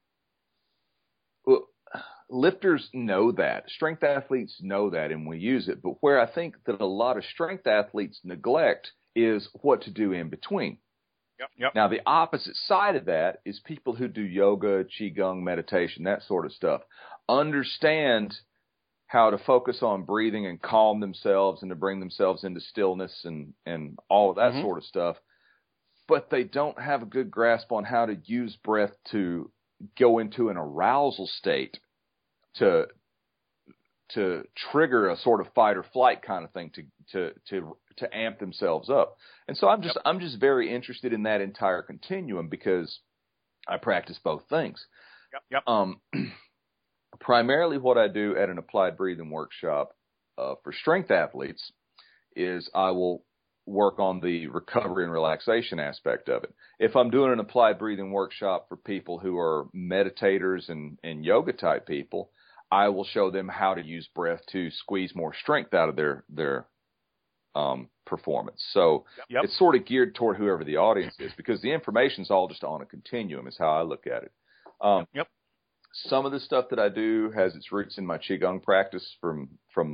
lifters know that, strength athletes know that, and we use it. But where I think that a lot of strength athletes neglect is what to do in between. Now, the opposite side of that is people who do yoga, qigong, meditation, that sort of stuff, understand how to focus on breathing and calm themselves and to bring themselves into stillness and all of that sort of stuff. But they don't have a good grasp on how to use breath to go into an arousal state to trigger a sort of fight or flight kind of thing to amp themselves up. And so I'm just very interested in that entire continuum because I practice both things. Primarily what I do at an applied breathing workshop for strength athletes is I will work on the recovery and relaxation aspect of it. If I'm doing an applied breathing workshop for people who are meditators and yoga type people, I will show them how to use breath to squeeze more strength out of their performance. So it's sort of geared toward whoever the audience is, because the information's all just on a continuum is how I look at it. Some of the stuff that I do has its roots in my Qigong practice from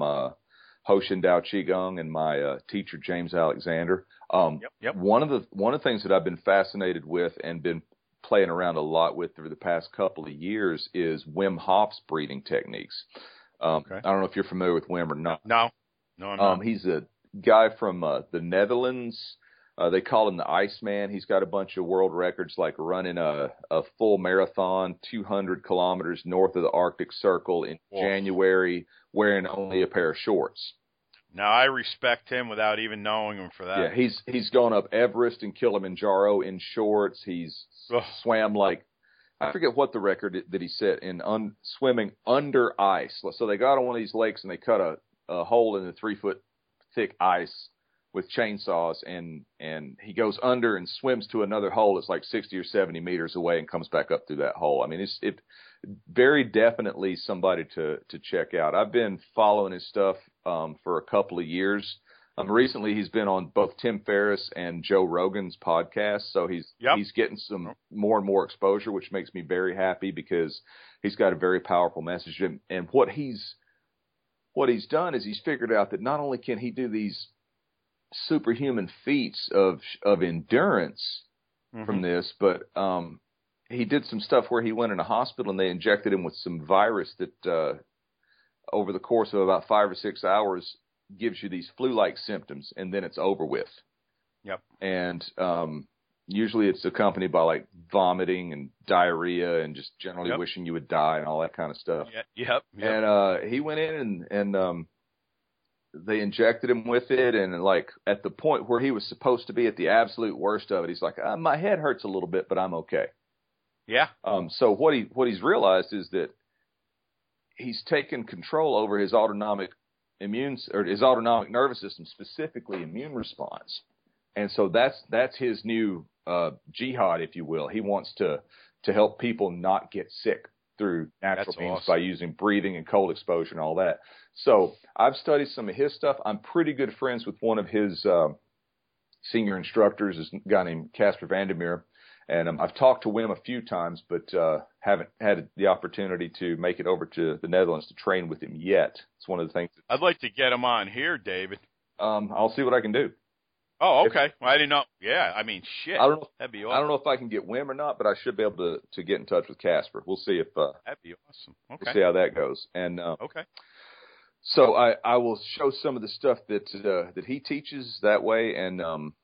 Hoshin Dao Qigong and my teacher, James Alexander. One of the things that I've been fascinated with and been playing around a lot with through the past couple of years is Wim Hof's breathing techniques. I don't know if you're familiar with Wim or not. No, I'm not. He's a guy from the Netherlands. They call him the Iceman. He's got a bunch of world records, like running a full marathon 200 kilometers north of the Arctic Circle in January, wearing only a pair of shorts. Now, I respect him without even knowing him for that. Yeah, he's gone up Everest and Kilimanjaro in shorts. He's swam like, I forget what the record that he set in swimming under ice. So they got on one of these lakes and they cut a hole in the 3-foot thick ice with chainsaws, and he goes under and swims to another hole that's like 60 or 70 meters away and comes back up through that hole. I mean, it's very definitely somebody to check out. I've been following his stuff for a couple of years. Recently, he's been on both Tim Ferriss and Joe Rogan's podcast, so he's getting some more and more exposure, which makes me very happy because he's got a very powerful message. And what he's done is he's figured out that not only can he do these superhuman feats of endurance from this, but he did some stuff where he went in a hospital and they injected him with some virus that over the course of about 5 or 6 hours gives you these flu-like symptoms, and then it's over with. And usually it's accompanied by like vomiting and diarrhea and just generally wishing you would die and all that kind of stuff. And he went in and they injected him with it, and like at the point where he was supposed to be at the absolute worst of it, he's like, my head hurts a little bit, but I'm okay. Yeah. So what he's realized is that he's taken control over his autonomic nervous system, specifically immune response. And so that's his new jihad, if you will. He wants to help people not get sick through natural means by using breathing and cold exposure and all that. So I've studied some of his stuff. I'm pretty good friends with one of his senior instructors, is a guy named Casper Vandermeer. And I've talked to Wim a few times, but haven't had the opportunity to make it over to the Netherlands to train with him yet. It's one of the things. I'd like to get him on here, David. I'll see what I can do. Oh, okay. Well, I didn't know. Yeah, I mean, shit. I don't know. That'd be awesome. I don't know if I can get Wim or not, but I should be able to get in touch with Casper. We'll see if. That'd be awesome. Okay. We'll see how that goes. And okay. So I will show some of the stuff that he teaches that way, and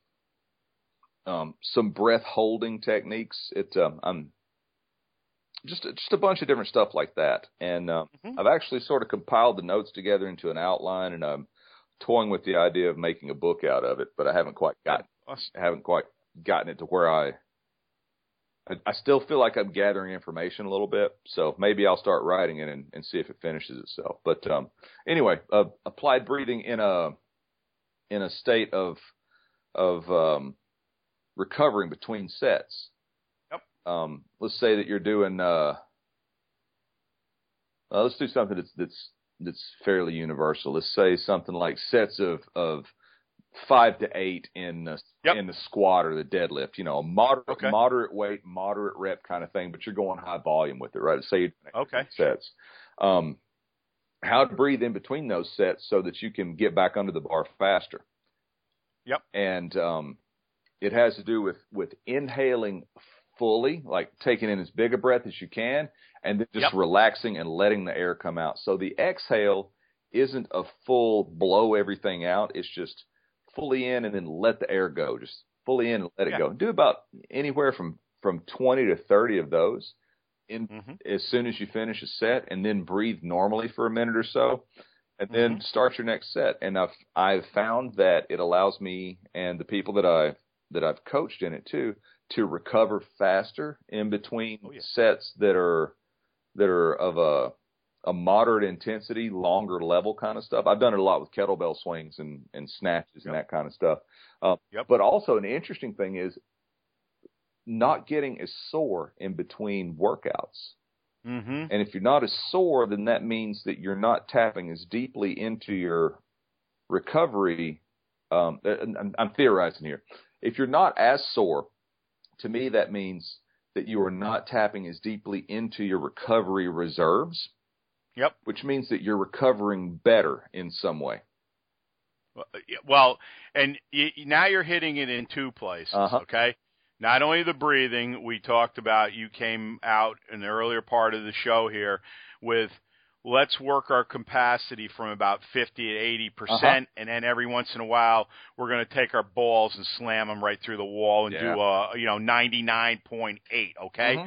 some breath holding techniques. I'm just a bunch of different stuff like that. And I've actually sort of compiled the notes together into an outline, and I'm toying with the idea of making a book out of it, but I haven't quite gotten it to where I still feel like I'm gathering information a little bit. So maybe I'll start writing it and see if it finishes itself. But anyway, applied breathing in a state of recovering between sets. Yep. Let's say that you're doing. Let's do something that's fairly universal. Let's say something like sets of 5 to 8 in the squat or the deadlift. You know, a moderate weight, moderate rep kind of thing, but you're going high volume with it, right? Let's say you're doing sets. How to breathe in between those sets so that you can get back under the bar faster. Yep. And it has to do with inhaling fully, like taking in as big a breath as you can, and then just relaxing and letting the air come out. So the exhale isn't a full blow everything out. It's just fully in and then let the air go. Just fully in and let it go. Do about anywhere from 20 to 30 of those as soon as you finish a set, and then breathe normally for a minute or so, and then start your next set. And I've found that it allows me and the people that I've coached in it too to recover faster in between sets that are of a moderate intensity, longer level kind of stuff. I've done it a lot with kettlebell swings and snatches and that kind of stuff. But also an interesting thing is not getting as sore in between workouts. And if you're not as sore, then that means that you're not tapping as deeply into your recovery. I'm theorizing here. If you're not as sore, to me that means that you are not tapping as deeply into your recovery reserves. Yep. Which means that you're recovering better in some way. Well, and now you're hitting it in two places, okay? Not only the breathing, we talked about, you came out in the earlier part of the show here with let's work our capacity from about 50 to 80%, and then every once in a while we're going to take our balls and slam them right through the wall and do 99.8, okay?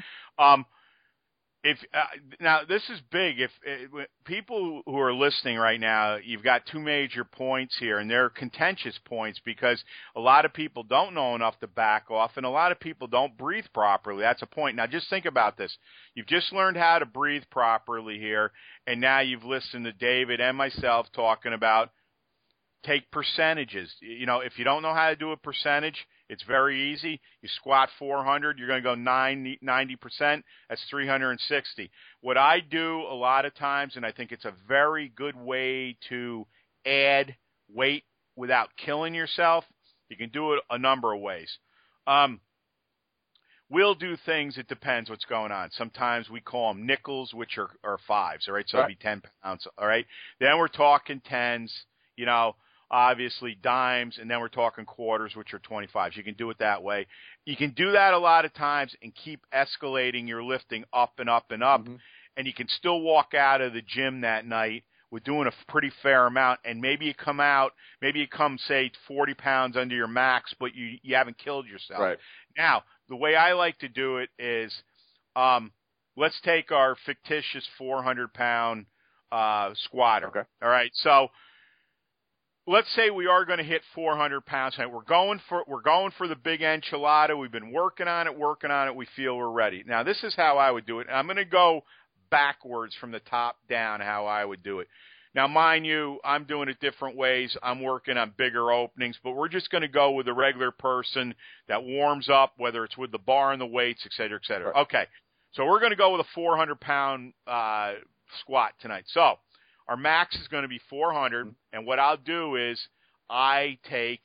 If now this is big. If people who are listening right now, you've got two major points here, and they're contentious points because a lot of people don't know enough to back off, and a lot of people don't breathe properly. That's a point. Now, just think about this. You've just learned how to breathe properly here, and now you've listened to David and myself talking about take percentages. You know, if you don't know how to do a percentage, it's very easy. You squat 400, you're going to go 90%. That's 360. What I do a lot of times, and I think it's a very good way to add weight without killing yourself, you can do it a number of ways. We'll do things, it depends what's going on. Sometimes we call them nickels, which are fives, all right? So it'll be 10 pounds, all right? Then we're talking tens, you know, obviously dimes, and then we're talking quarters, which are 25s. You can do it that way. You can do that a lot of times and keep escalating your lifting up and up and up, and you can still walk out of the gym that night with doing a pretty fair amount, and maybe you come, say, 40 pounds under your max, but you haven't killed yourself. Right. Now, the way I like to do it is let's take our fictitious 400-pound squatter. Okay. All right, so let's say we are going to hit 400 pounds tonight. We're going for the big enchilada. We've been working on it. We feel we're ready. Now, this is how I would do it. I'm going to go backwards from the top down how I would do it. Now, mind you, I'm doing it different ways. I'm working on bigger openings, but we're just going to go with a regular person that warms up, whether it's with the bar and the weights, et cetera, et cetera. Right. Okay, so we're going to go with a 400-pound squat tonight. So our max is going to be 400, and what I'll do is I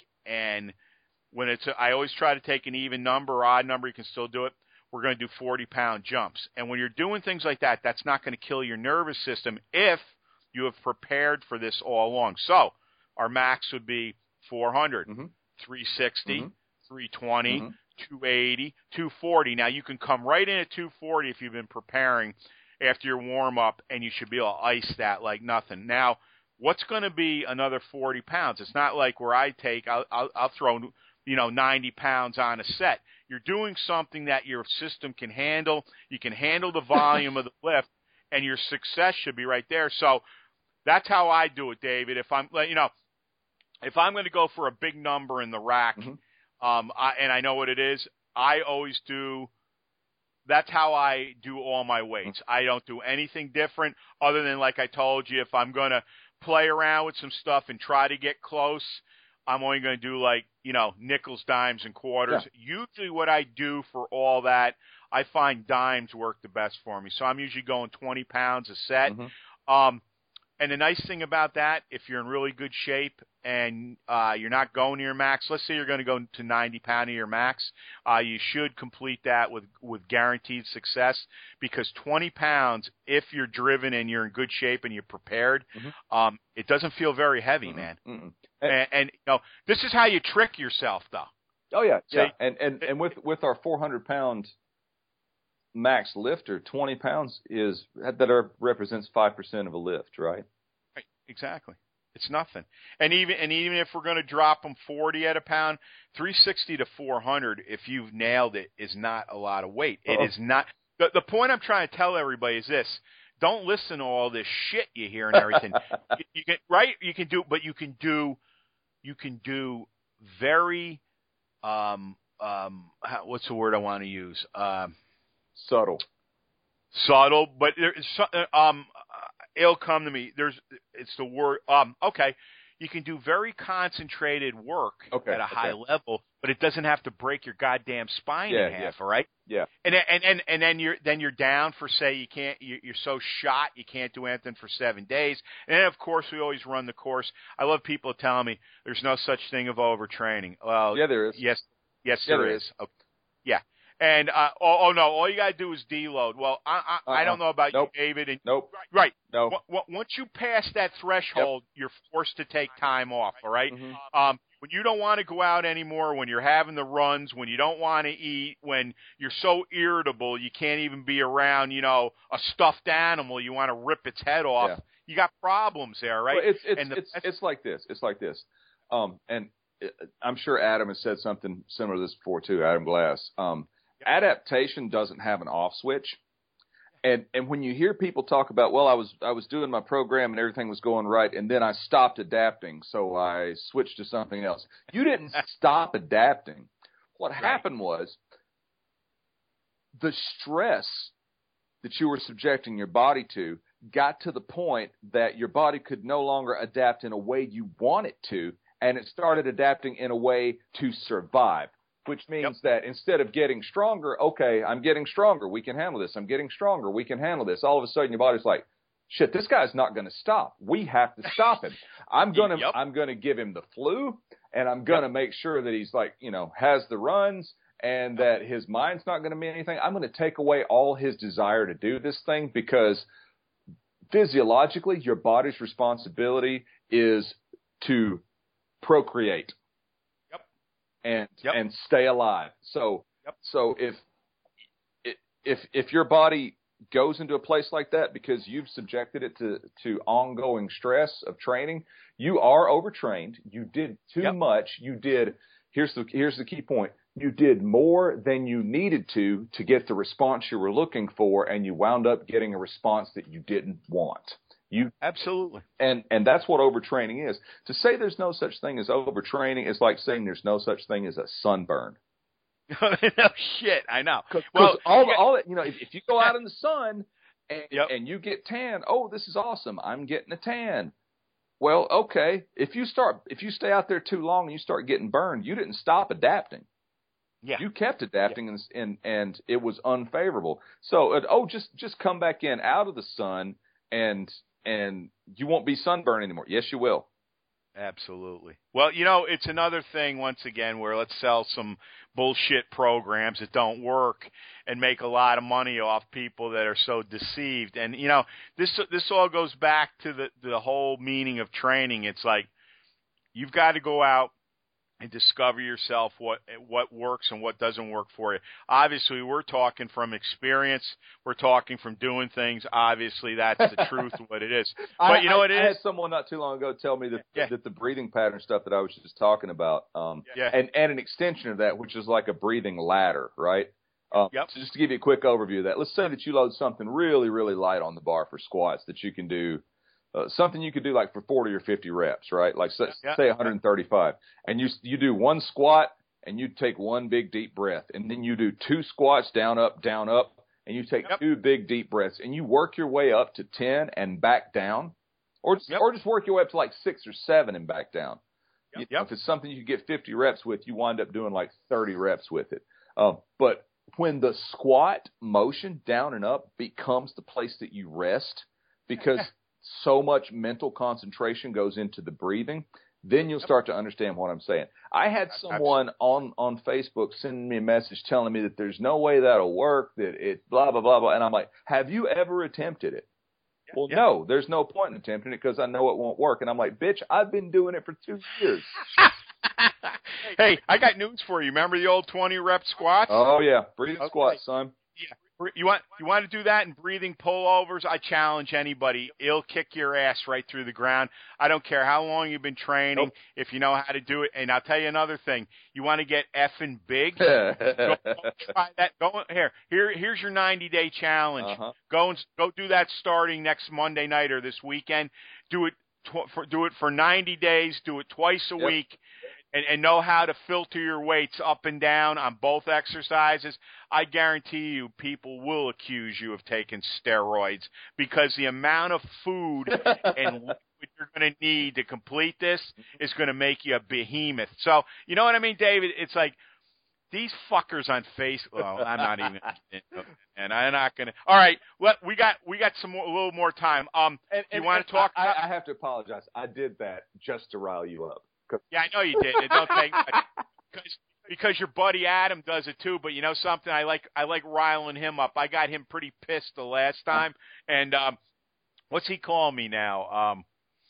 always try to take an even number or odd number. You can still do it. We're going to do 40-pound jumps. And when you're doing things like that, that's not going to kill your nervous system if you have prepared for this all along. So our max would be 400, 360, 320, 280, 240. Now, you can come right in at 240 if you've been preparing after your warm-up, and you should be able to ice that like nothing. Now, what's going to be another 40 pounds? It's not like where I'll throw 90 pounds on a set. You're doing something that your system can handle. You can handle the volume of the lift, and your success should be right there. So that's how I do it, David. If I'm going to go for a big number in the rack, and I know what it is, I always do. That's how I do all my weights. I don't do anything different other than, like I told you, if I'm going to play around with some stuff and try to get close, I'm only going to do nickels, dimes, and quarters. Yeah. Usually what I do for all that, I find dimes work the best for me. So I'm usually going 20 pounds a set. And the nice thing about that, if you're in really good shape and you're not going to your max, let's say you're going to go to 90 pound of your max, you should complete that with guaranteed success, because 20 pounds, if you're driven and you're in good shape and you're prepared, it doesn't feel very heavy, man. And this is how you trick yourself, though. Oh yeah, yeah. And with our 400-pound max lifter, 20 pounds represents 5% of a lift, right? Right, exactly. It's nothing. And even if we're going to drop them 40 at a pound, 360 to 400, if you've nailed it, is not a lot of weight. It is not. The point I'm trying to tell everybody is this: don't listen to all this shit you hear and everything. You can do very what's the word I want to use? Subtle, but it'll come to me. It's the word. Okay, you can do very concentrated work at a high level, but it doesn't have to break your goddamn spine in half. All right. Yeah. And then you're down for, say, you're so shot you can't do anything for 7 days. And then of course we always run the course. I love people telling me there's no such thing of overtraining. Well, yeah, there is. Yes, there is. Okay. Yeah. And no, all you gotta do is deload. Well, I don't know about you, David. And right. No. Once you pass that threshold, you're forced to take time off. All right. When you don't want to go out anymore, when you're having the runs, when you don't want to eat, when you're so irritable you can't even be around, a stuffed animal, you want to rip its head off. Yeah. You got problems there, right? Well, it's like this. It's like this. And I'm sure Adam has said something similar to this before too. Adam Glass. Adaptation doesn't have an off switch. And when you hear people talk about, well, I was doing my program and everything was going right, and then I stopped adapting, so I switched to something else. You didn't stop adapting. What happened was the stress that you were subjecting your body to got to the point that your body could no longer adapt in a way you want it to, and it started adapting in a way to survive. Which means that instead of getting stronger, okay, I'm getting stronger, we can handle this. I'm getting stronger, we can handle this. All of a sudden, your body's like, shit, this guy's not going to stop. We have to stop him. I'm gonna give him the flu, and I'm gonna make sure that he's has the runs, and that his mind's not going to be anything. I'm going to take away all his desire to do this thing, because physiologically, your body's responsibility is to procreate. And stay alive. So if your body goes into a place like that because you've subjected it to ongoing stress of training, you are overtrained. You did too much. You did. Here's the key point. You did more than you needed to get the response you were looking for, and you wound up getting a response that you didn't want. Absolutely. And that's what overtraining is. To say there's no such thing as overtraining is like saying there's no such thing as a sunburn. No shit, I know. Well, all that, if you go out in the sun and you get tan, oh, this is awesome. I'm getting a tan. Well, okay. If you stay out there too long and you start getting burned, you didn't stop adapting. Yeah. You kept adapting and it was unfavorable. So, just come back in out of the sun and you won't be sunburned anymore. Yes, you will. Absolutely. Well, it's another thing, once again, where let's sell some bullshit programs that don't work and make a lot of money off people that are so deceived. And, this all goes back to the whole meaning of training. It's like you've got to go out and discover yourself what works and what doesn't work for you. Obviously, we're talking from experience. We're talking from doing things. Obviously, that's the truth of what it is. But I had someone not too long ago tell me that the breathing pattern stuff that I was just talking about, and an extension of that, which is like a breathing ladder, right? So just to give you a quick overview of that, let's say that you load something really, really light on the bar for squats that you can do. Something you could do like for 40 or 50 reps, right? Like say 135. And you do one squat and you take one big deep breath. And then you do two squats down, up, and you take two big deep breaths. And you work your way up to 10 and back down. Or just work your way up to like 6 or 7 and back down. If it's something you get 50 reps with, you wind up doing like 30 reps with it. But when the squat motion down and up becomes the place that you rest, because so much mental concentration goes into the breathing, then you'll start to understand what I'm saying. I had someone on Facebook sending me a message telling me that there's no way that'll work, that it blah, blah, blah, blah. And I'm like, have you ever attempted it? Well, no, there's no point in attempting it because I know it won't work. And I'm like, bitch, I've been doing it for 2 years. Hey, I got news for you. Remember the old 20-rep squats? Oh, yeah. Breathing squats, son. Yeah. You want to do that and breathing pullovers? I challenge anybody. It'll kick your ass right through the ground. I don't care how long you've been training, if you know how to do it. And I'll tell you another thing. You want to get effing big? Go try that. Here's your 90-day challenge. Go do that starting next Monday night or this weekend. Do it for 90 days. Do it twice a week. And know how to filter your weights up and down on both exercises. I guarantee you people will accuse you of taking steroids because the amount of food and liquid you're going to need to complete this is going to make you a behemoth. So, you know what I mean, David? It's like these fuckers on Facebook. Well, I'm not even – and I'm not going to – all right, we got a little more time. You want to talk – I have to apologize. I did that just to rile you up. Yeah, I know you did. It don't take much. Because your buddy Adam does it too. But you know something? I like riling him up. I got him pretty pissed the last time. And what's he calling me now?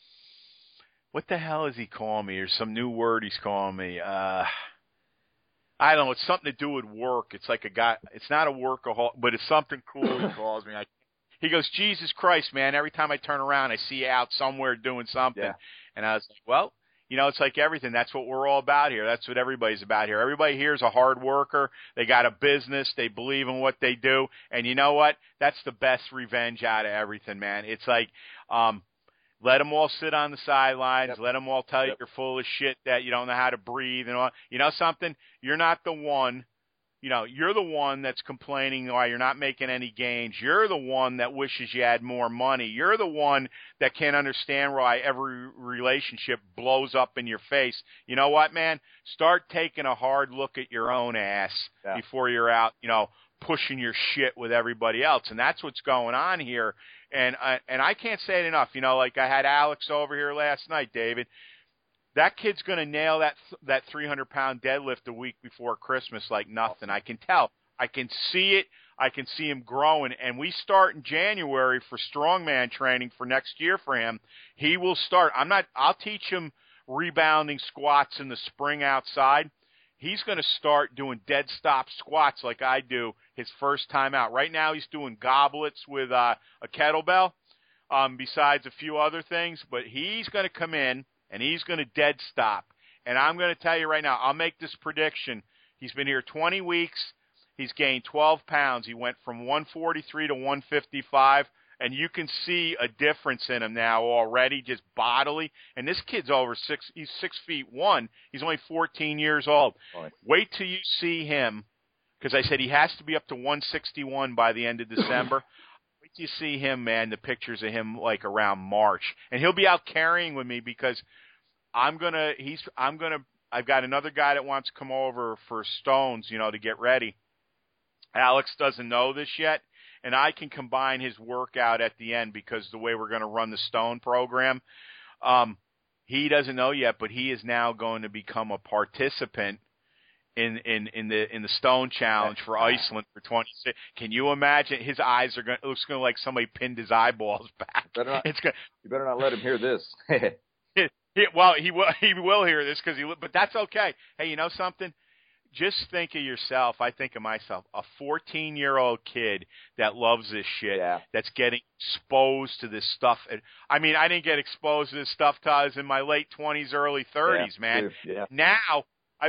What the hell is he calling me? There's some new word he's calling me. I don't know. It's something to do with work. It's like a guy. It's not a workaholic, but it's something cool. He calls me. He goes, Jesus Christ, man! Every time I turn around, I see you out somewhere doing something. Yeah. And I was like, well. It's like everything. That's what we're all about here. That's what everybody's about here. Everybody here is a hard worker. They got a business. They believe in what they do. And you know what? That's the best revenge out of everything, man. It's like let them all sit on the sidelines. Let them all tell you you're full of shit, that you don't know how to breathe and all. You know something? You're not the one. You're the one that's complaining why you're not making any gains. You're the one that wishes you had more money. You're the one that can't understand why every relationship blows up in your face. You know what, man? Start taking a hard look at your own ass before you're out, pushing your shit with everybody else. And that's what's going on here. And I can't say it enough. Like I had Alex over here last night, David. That kid's going to nail that 300-pound deadlift a week before Christmas like nothing. I can tell. I can see it. I can see him growing. And we start in January for strongman training for next year for him. He will start. I'll teach him rebounding squats in the spring outside. He's going to start doing dead stop squats like I do his first time out. Right now he's doing goblets with a kettlebell besides a few other things. But he's going to come in. And he's going to dead stop. And I'm going to tell you right now, I'll make this prediction. He's been here 20 weeks. He's gained 12 pounds. He went from 143 to 155. And you can see a difference in him now already, just bodily. And this kid's he's 6'1". He's only 14 years old. Right. Wait till you see him, because I said he has to be up to 161 by the end of December. Wait till you see him, man, the pictures of him like around March. And he'll be out carrying with me because I've got another guy that wants to come over for stones, to get ready. Alex doesn't know this yet. And I can combine his workout at the end because the way we're going to run the Stone program, he doesn't know yet, but he is now going to become a participant in the Stone Challenge for Iceland for 26. Can you imagine? His eyes are going. It looks going to like somebody pinned his eyeballs back. You better not let him hear this. Well, he will hear this but that's okay. Hey, you know something? Just think of yourself. I think of myself, a 14-year-old kid that loves this shit, that's getting exposed to this stuff. I mean, I didn't get exposed to this stuff till I was in my late 20s, early 30s, man. Yeah. Now,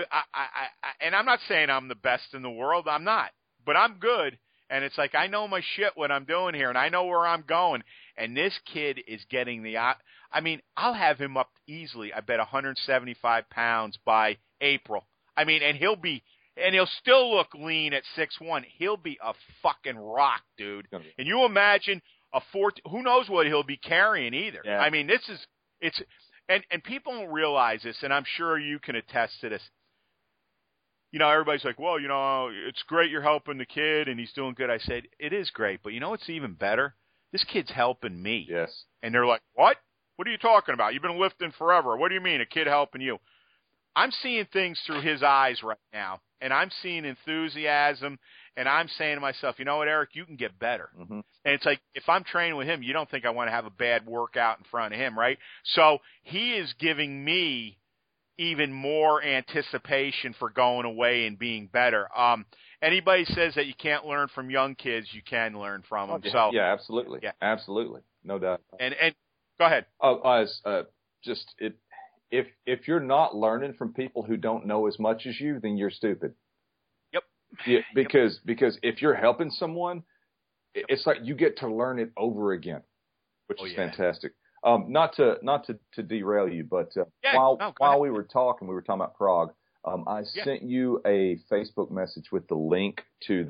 and I'm not saying I'm the best in the world. I'm not. But I'm good. And it's like I know my shit, what I'm doing here, and I know where I'm going. And this kid is getting I'll have him up easily, I bet, 175 pounds by April. And he'll still look lean at 6'1". He'll be a fucking rock, dude. And you imagine who knows what he'll be carrying either. Yeah. And people don't realize this, and I'm sure you can attest to this. Everybody's like, well, it's great you're helping the kid and he's doing good. I said, it is great, but what's even better? This kid's helping me. Yes. And they're like, what? What are you talking about? You've been lifting forever. What do you mean, a kid helping you? I'm seeing things through his eyes right now, and I'm seeing enthusiasm, and I'm saying to myself, you know what, Eric, you can get better. Mm-hmm. And it's like, if I'm training with him, you don't think I want to have a bad workout in front of him, right? So he is giving me even more anticipation for going away and being better. Anybody says that you can't learn from young kids, you can learn from them. So yeah, absolutely. Yeah. Absolutely. No doubt. And go ahead. If you're not learning from people who don't know as much as you, then you're stupid. Yep. Yeah, because if you're helping someone, it's like you get to learn it over again, which is fantastic. Not to derail you, but while we were talking about Prague, I sent you a Facebook message with the link to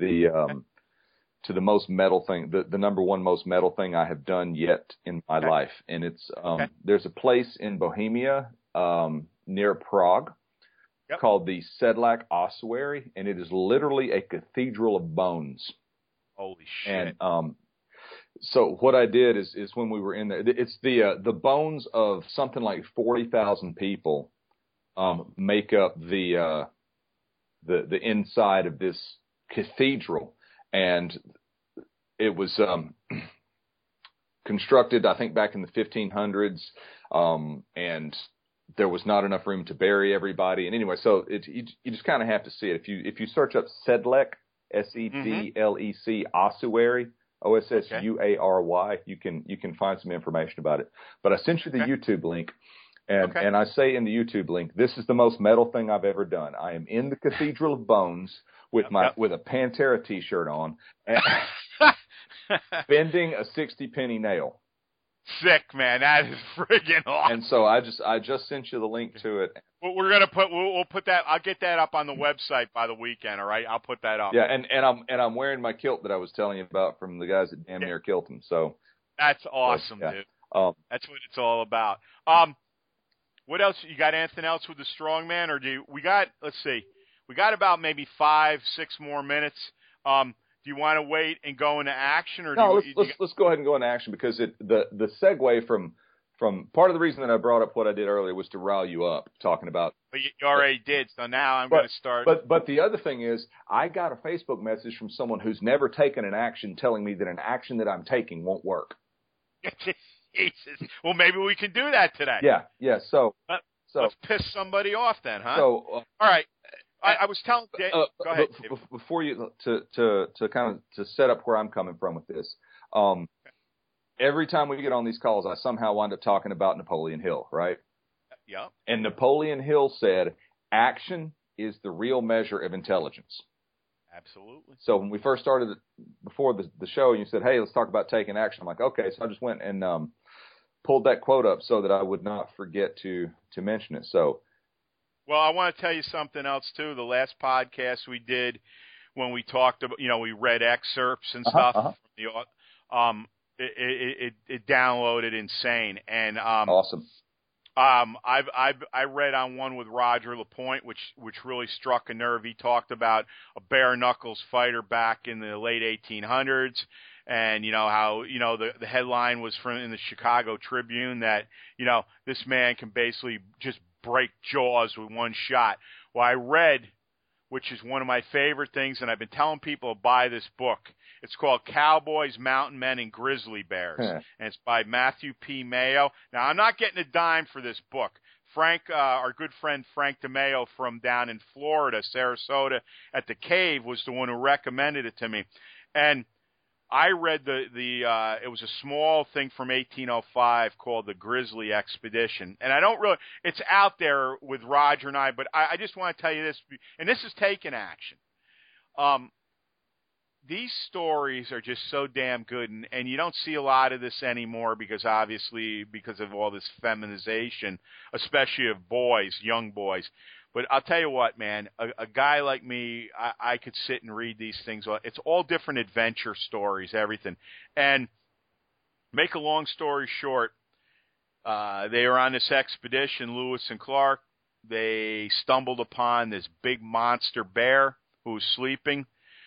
the most metal thing, the number one most metal thing I have done yet in my life, and it's there's a place in Bohemia near Prague called the Sedlak Ossuary, and it is literally a cathedral of bones. Holy shit! And so what I did is when we were in there, it's the bones of something like 40,000 people make up the inside of this cathedral, and it was constructed, I think, back in the 1500s, and there was not enough room to bury everybody. And anyway, so you just kind of have to see it. If you search up Sedlec, Sedlec ossuary, Ossuary, you can find some information about it. But I sent you the YouTube link, and I say in the YouTube link, this is the most metal thing I've ever done. I am in the Cathedral of Bones with a Pantera T-shirt on, and bending a 60-penny nail. Sick, man. That is friggin' awesome. And so I just sent you the link to it. Well, we'll put that. I'll get that up on the website by the weekend. All right, I'll put that up. Yeah, and I'm wearing my kilt that I was telling you about from the guys at Damn Near Kilt 'Em. So that's awesome, dude. That's what it's all about. What else? You got anything else with the strongman, or let's see, we got about maybe 5-6 more minutes. Do you want to wait and go into action, or let's go ahead and go into action, because the segue from part of the reason that I brought up what I did earlier was to rile you up talking about. But you already did, so now I'm going to start. But the other thing is, I got a Facebook message from someone who's never taken an action telling me that an action that I'm taking won't work. Jesus. Well, maybe we can do that today. Yeah. So let's piss somebody off then, huh? So all right. I was telling Dave. Go ahead. Before you to kind of set up where I'm coming from with this. Every time we get on these calls, I somehow wind up talking about Napoleon Hill, right? Yeah. And Napoleon Hill said, "Action is the real measure of intelligence." Absolutely. So when we first started before the show, you said, hey, let's talk about taking action. I'm like, okay. So I just went and pulled that quote up so that I would not forget to mention it. So, well, I want to tell you something else too. The last podcast we did, when we talked about, we read excerpts and stuff from the, it downloaded insane, and awesome. I read on one with Roger LaPointe, which really struck a nerve. He talked about a bare knuckles fighter back in the late 1800s, and how the headline was in the Chicago Tribune that this man can basically just break jaws with one shot. Well, I read, which is one of my favorite things, and I've been telling people to buy this book. It's called Cowboys, Mountain Men, and Grizzly Bears, and it's by Matthew P. Mayo. Now, I'm not getting a dime for this book. Frank, our good friend Frank DeMayo from down in Florida, Sarasota, at the Cave, was the one who recommended it to me. And I read it was a small thing from 1805 called the Grizzly Expedition. And I don't really, it's out there with Roger and I, but I just want to tell you this, and this is taking action. These stories are just so damn good, and you don't see a lot of this anymore because of all this feminization, especially of boys, young boys. But I'll tell you what, man, a guy like me, I could sit and read these things. It's all different adventure stories, everything. And make a long story short, they were on this expedition, Lewis and Clark. They stumbled upon this big monster bear who was sleeping.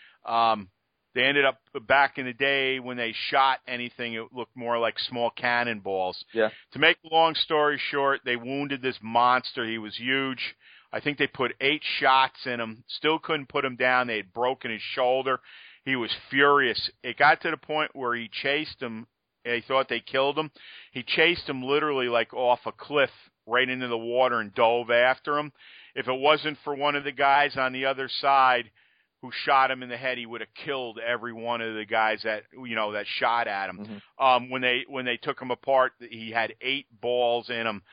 They ended up, back in the day, when they shot anything, it looked more like small cannonballs. Yeah. To make a long story short, they wounded this monster. He was huge. I think they put 8 shots in him. Still couldn't put him down. They had broken his shoulder. He was furious. It got to the point where he chased him. They thought they killed him. He chased him literally like off a cliff right into the water and dove after him. If it wasn't for one of the guys on the other side who shot him in the head, he would have killed every one of the guys that shot at him. Mm-hmm. When they took him apart, he had 8 balls in him.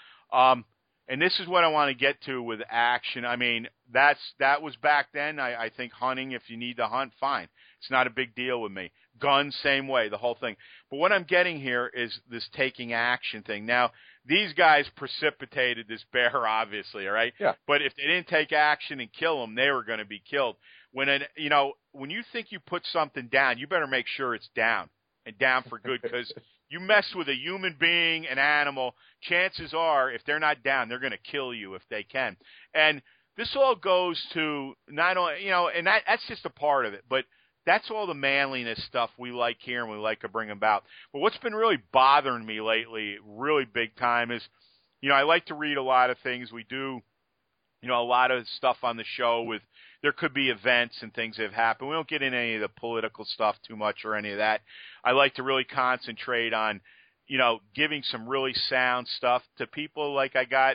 And this is what I want to get to with action. I mean, that was back then. I think hunting, if you need to hunt, fine. It's not a big deal with me. Guns, same way, the whole thing. But what I'm getting here is this taking action thing. Now, these guys precipitated this bear, obviously, all right? Yeah. But if they didn't take action and kill him, they were going to be killed. When you think you put something down, you better make sure it's down, and down for good, because you mess with a human being, an animal, chances are, if they're not down, they're going to kill you if they can. And this all goes to not only, and that's just a part of it, but that's all the manliness stuff we like here and we like to bring about. But what's been really bothering me lately, really big time, is, I like to read a lot of things. We do, a lot of stuff on the show with, there could be events and things that have happened. We don't get into any of the political stuff too much or any of that. I like to really concentrate on, giving some really sound stuff to people like I got,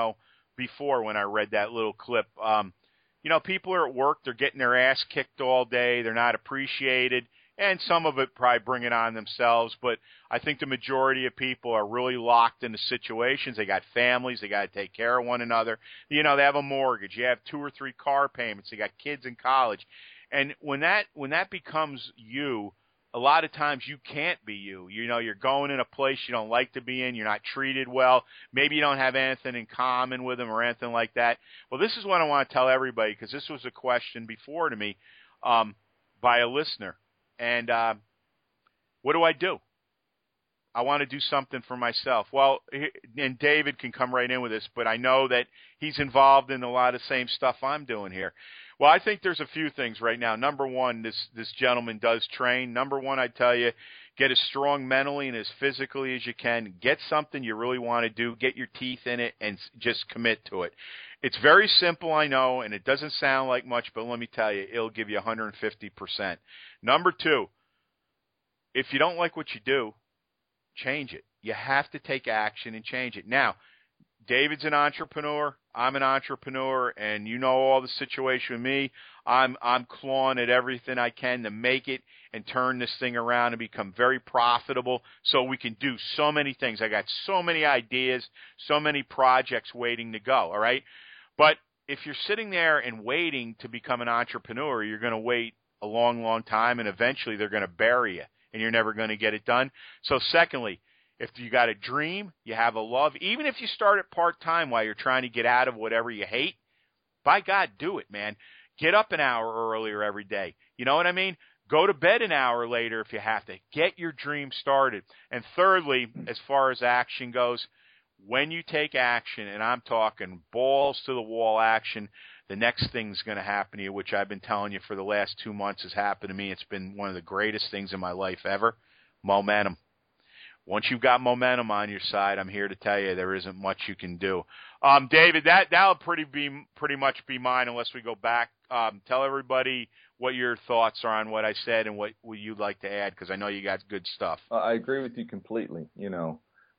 before when I read that little clip. People are at work, they're getting their ass kicked all day, they're not appreciated, and some of it probably bring it on themselves, but I think the majority of people are really locked into situations. They got families, they got to take care of one another. They have a mortgage, you have 2 or 3 car payments, they got kids in college. And when that becomes you, a lot of times you can't be you. You're going in a place you don't like to be in, you're not treated well, maybe you don't have anything in common with them or anything like that. Well, this is what I want to tell everybody, because this was a question before to me by a listener. And what do I do? I want to do something for myself. Well, and David can come right in with this, but I know that he's involved in a lot of the same stuff I'm doing here. Well, I think there's a few things right now. Number one, this gentleman does train. Number one, I tell you, get as strong mentally and as physically as you can. Get something you really want to do. Get your teeth in it and just commit to it. It's very simple, I know, and it doesn't sound like much, but let me tell you, it'll give you 150%. Number two, if you don't like what you do, change it. You have to take action and change it. Now, David's an entrepreneur. I'm an entrepreneur, and all the situation with me. I'm clawing at everything I can to make it and turn this thing around and become very profitable so we can do so many things. I got so many ideas, so many projects waiting to go, all right? But if you're sitting there and waiting to become an entrepreneur, you're going to wait a long, long time, and eventually they're going to bury you, and you're never going to get it done. So secondly, if you got a dream, you have a love, even if you start it part-time while you're trying to get out of whatever you hate, by God, do it, man. Get up an hour earlier every day. You know what I mean? Go to bed an hour later if you have to. Get your dream started. And thirdly, as far as action goes, when you take action, and I'm talking balls to the wall action, the next thing's going to happen to you, which I've been telling you for the last 2 months has happened to me. It's been one of the greatest things in my life ever. Momentum. Once you've got momentum on your side, I'm here to tell you there isn't much you can do. David, that'll pretty much be mine unless we go back. Tell everybody what your thoughts are on what I said and what you'd like to add, because I know you got good stuff. I agree with you completely. You know,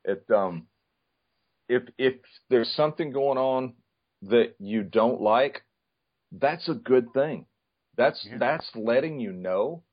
if there's something going on that you don't like, that's a good thing. That's letting you know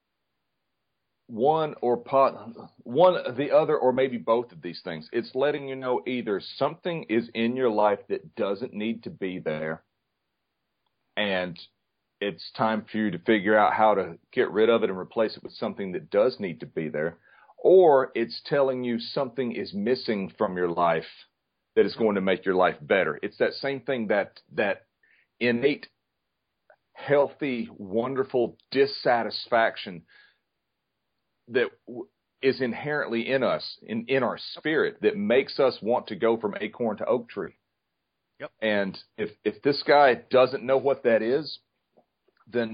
one, the other, or maybe both of these things. It's letting you know either something is in your life that doesn't need to be there, and it's time for you to figure out how to get rid of it and replace it with something that does need to be there, or it's telling you something is missing from your life that is going to make your life better. It's that same thing, that innate, healthy, wonderful dissatisfaction that is inherently in us, in our spirit, that makes us want to go from acorn to oak tree. Yep. And if this guy doesn't know what that is, then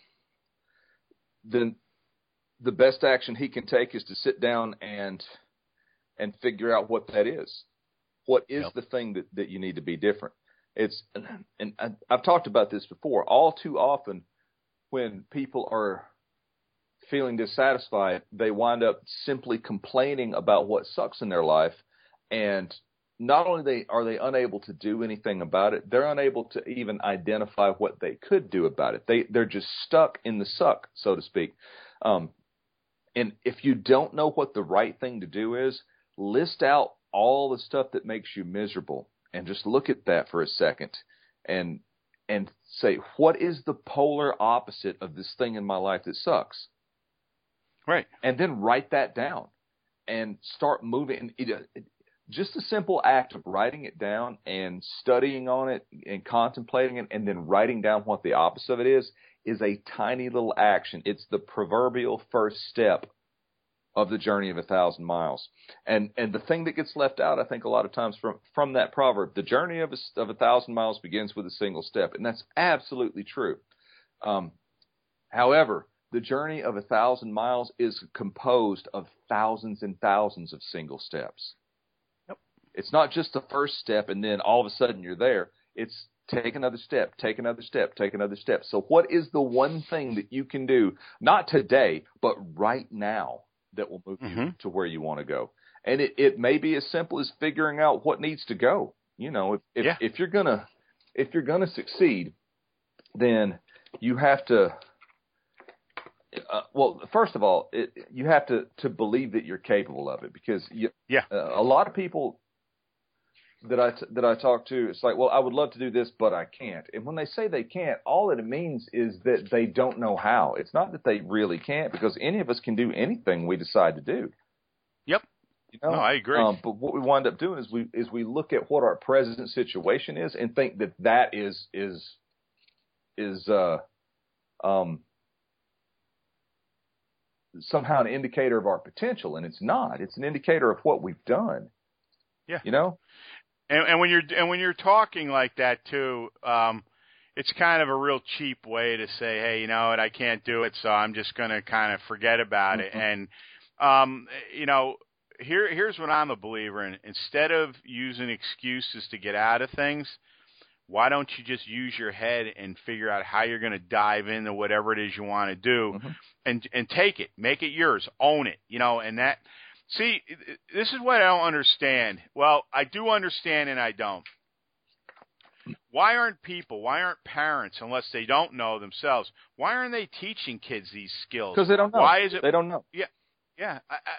the best action he can take is to sit down and figure out what that is. What is the thing that you need to be different? And I've talked about this before. All too often, when people are feeling dissatisfied, they wind up simply complaining about what sucks in their life, and not only are they unable to do anything about it, they're unable to even identify what they could do about it. They're just stuck in the suck, so to speak. And if you don't know what the right thing to do is, list out all the stuff that makes you miserable, and just look at that for a second and say, what is the polar opposite of this thing in my life that sucks? Right. And then write that down and start moving. Just a simple act of writing it down and studying on it and contemplating it and then writing down what the opposite of it is a tiny little action. It's the proverbial first step of the journey of 1,000 miles. And the thing that gets left out, I think, a lot of times from that proverb, the journey of 1,000 miles begins with a single step. And that's absolutely true. However, the journey of 1,000 miles is composed of thousands and thousands of single steps. Yep. It's not just the first step and then all of a sudden you're there. It's take another step, take another step, take another step. So what is the one thing that you can do, not today, but right now, that will move you to where you want to go? And it may be as simple as figuring out what needs to go. You know, if you're gonna succeed, then you have to. Well, first of all, you have to believe that you're capable of it, because a lot of people that I talk to, it's like, well, I would love to do this, but I can't. And when they say they can't, all that it means is that they don't know how. It's not that they really can't, because any of us can do anything we decide to do. Yep. You know? No, I agree. But what we wind up doing is we look at what our present situation is and think that is somehow an indicator of our potential, and it's not. It's an indicator of what we've done. Yeah. You know? And when you're talking like that too, it's kind of a real cheap way to say, hey, you know what, I can't do it, so I'm just going to kind of forget about it. And you know, here's what I'm a believer in. Instead of using excuses to get out of things, why don't you just use your head and figure out how you're going to dive into whatever it is you want to do, and take it, make it yours, own it, you know, and that. See, this is what I don't understand. Well, I do understand and I don't. Why aren't parents, unless they don't know themselves, why aren't they teaching kids these skills? Because they don't know. Why is it? They don't know. Yeah.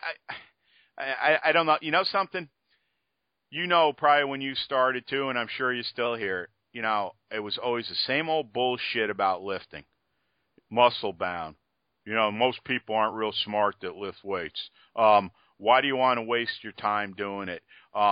I don't know. You know something? You know, probably when you started too, and I'm sure you still hear it. it was always the same old bullshit about lifting. Muscle bound. Most people aren't real smart that lift weights. Why do you want to waste your time doing it?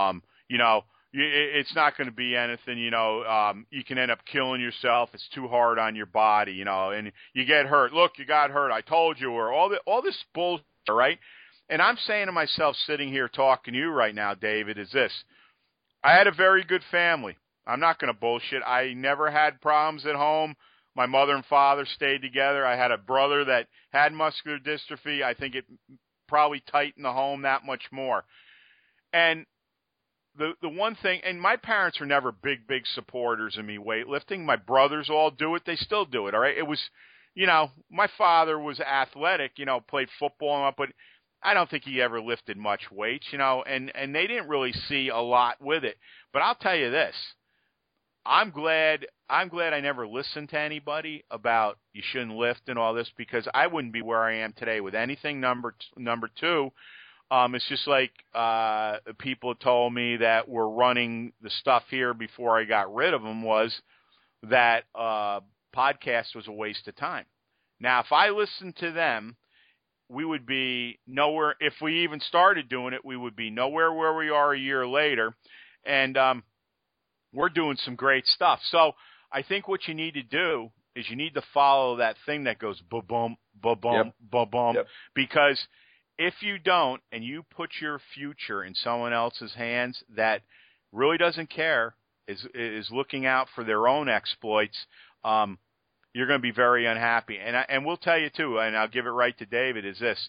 It's not going to be anything, you can end up killing yourself. It's too hard on your body, and you get hurt. Look, you got hurt. I told you, or all this bullshit, right? And I'm saying to myself, sitting here talking to you right now, David, is this. I had a very good family. I'm not going to bullshit. I never had problems at home. My mother and father stayed together. I had a brother that had muscular dystrophy. I think it probably tightened the home that much more. And the one thing, and my parents are never big supporters of me weightlifting. My brothers all do it. They still do it, all right? It was, my father was athletic, played football, but I don't think he ever lifted much weights, and they didn't really see a lot with it. But I'll tell you this. I'm glad I never listened to anybody about you shouldn't lift and all this, because I wouldn't be where I am today with anything. Number two, it's just like people told me that were running the stuff here before I got rid of them, was that podcast was a waste of time. Now, if I listened to them, we would be nowhere. If we even started doing it, we would be nowhere where we are a year later. And we're doing some great stuff. So I think what you need to do is you need to follow that thing that goes ba-bum, ba-bum, ba-bum. Yep. Because if you don't, and you put your future in someone else's hands that really doesn't care, is looking out for their own exploits, you're going to be very unhappy. And we'll tell you too, and I'll give it right to David, is this.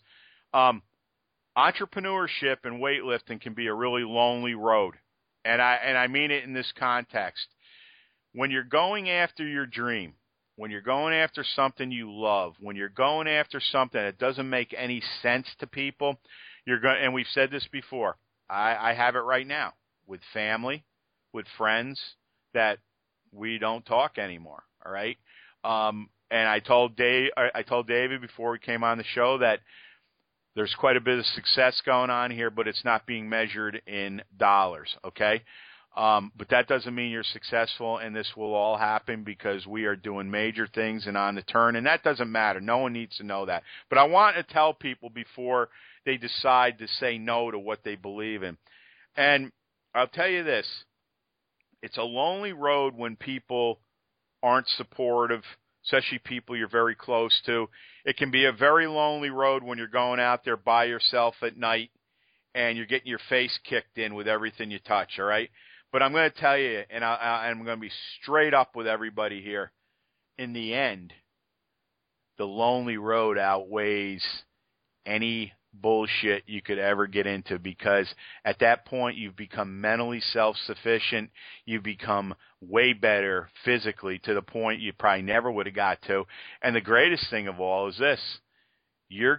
Entrepreneurship and weightlifting can be a really lonely road. And I mean it in this context. When you're going after your dream, when you're going after something you love, when you're going after something that doesn't make any sense to people, and we've said this before, I have it right now with family, with friends, that we don't talk anymore, all right? And I told David before we came on the show that there's quite a bit of success going on here, but it's not being measured in dollars, okay? But that doesn't mean you're successful, and this will all happen because we are doing major things and on the turn, and that doesn't matter. No one needs to know that. But I want to tell people before they decide to say no to what they believe in. And I'll tell you this. It's a lonely road when people aren't supportive, especially people you're very close to. It can be a very lonely road when you're going out there by yourself at night and you're getting your face kicked in with everything you touch, all right? But I'm going to tell you, and I'm going to be straight up with everybody here, in the end, the lonely road outweighs any bullshit you could ever get into, because at that point you've become mentally self-sufficient, you've become way better physically to the point you probably never would have got to. And the greatest thing of all is this: you're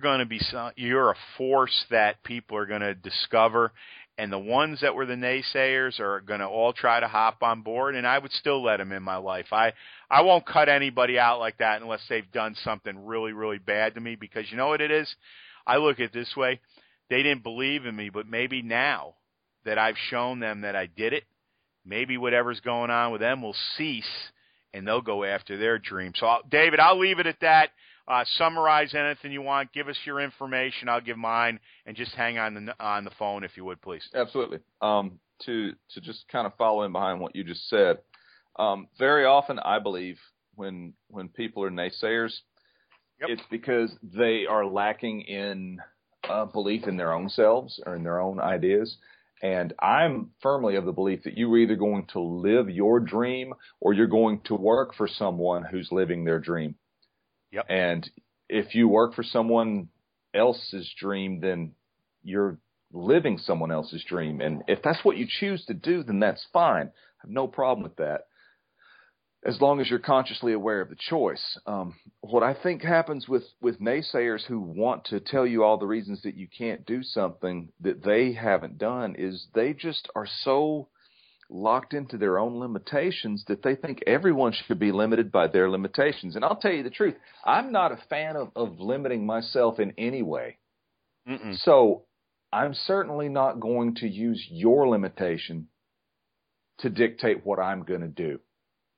a force that people are going to discover, and the ones that were the naysayers are going to all try to hop on board, and I would still let them in my life. I won't cut anybody out like that unless they've done something really, really bad to me, because you know what it is? I look at it this way. They didn't believe in me, but maybe now that I've shown them that I did it, maybe whatever's going on with them will cease, and they'll go after their dream. So, David, I'll leave it at that. Summarize anything you want. Give us your information. I'll give mine, and just hang on the phone if you would, please. Absolutely. To just kind of follow in behind what you just said, very often I believe when people are naysayers, yep, it's because they are lacking in belief in their own selves or in their own ideas. And I'm firmly of the belief that you're either going to live your dream or you're going to work for someone who's living their dream. Yep. And if you work for someone else's dream, then you're living someone else's dream. And if that's what you choose to do, then that's fine. I have no problem with that, as long as you're consciously aware of the choice. What I think happens with naysayers who want to tell you all the reasons that you can't do something that they haven't done is they just are so locked into their own limitations that they think everyone should be limited by their limitations. And I'll tell you the truth, I'm not a fan of limiting myself in any way. Mm-mm. So I'm certainly not going to use your limitation to dictate what I'm going to do.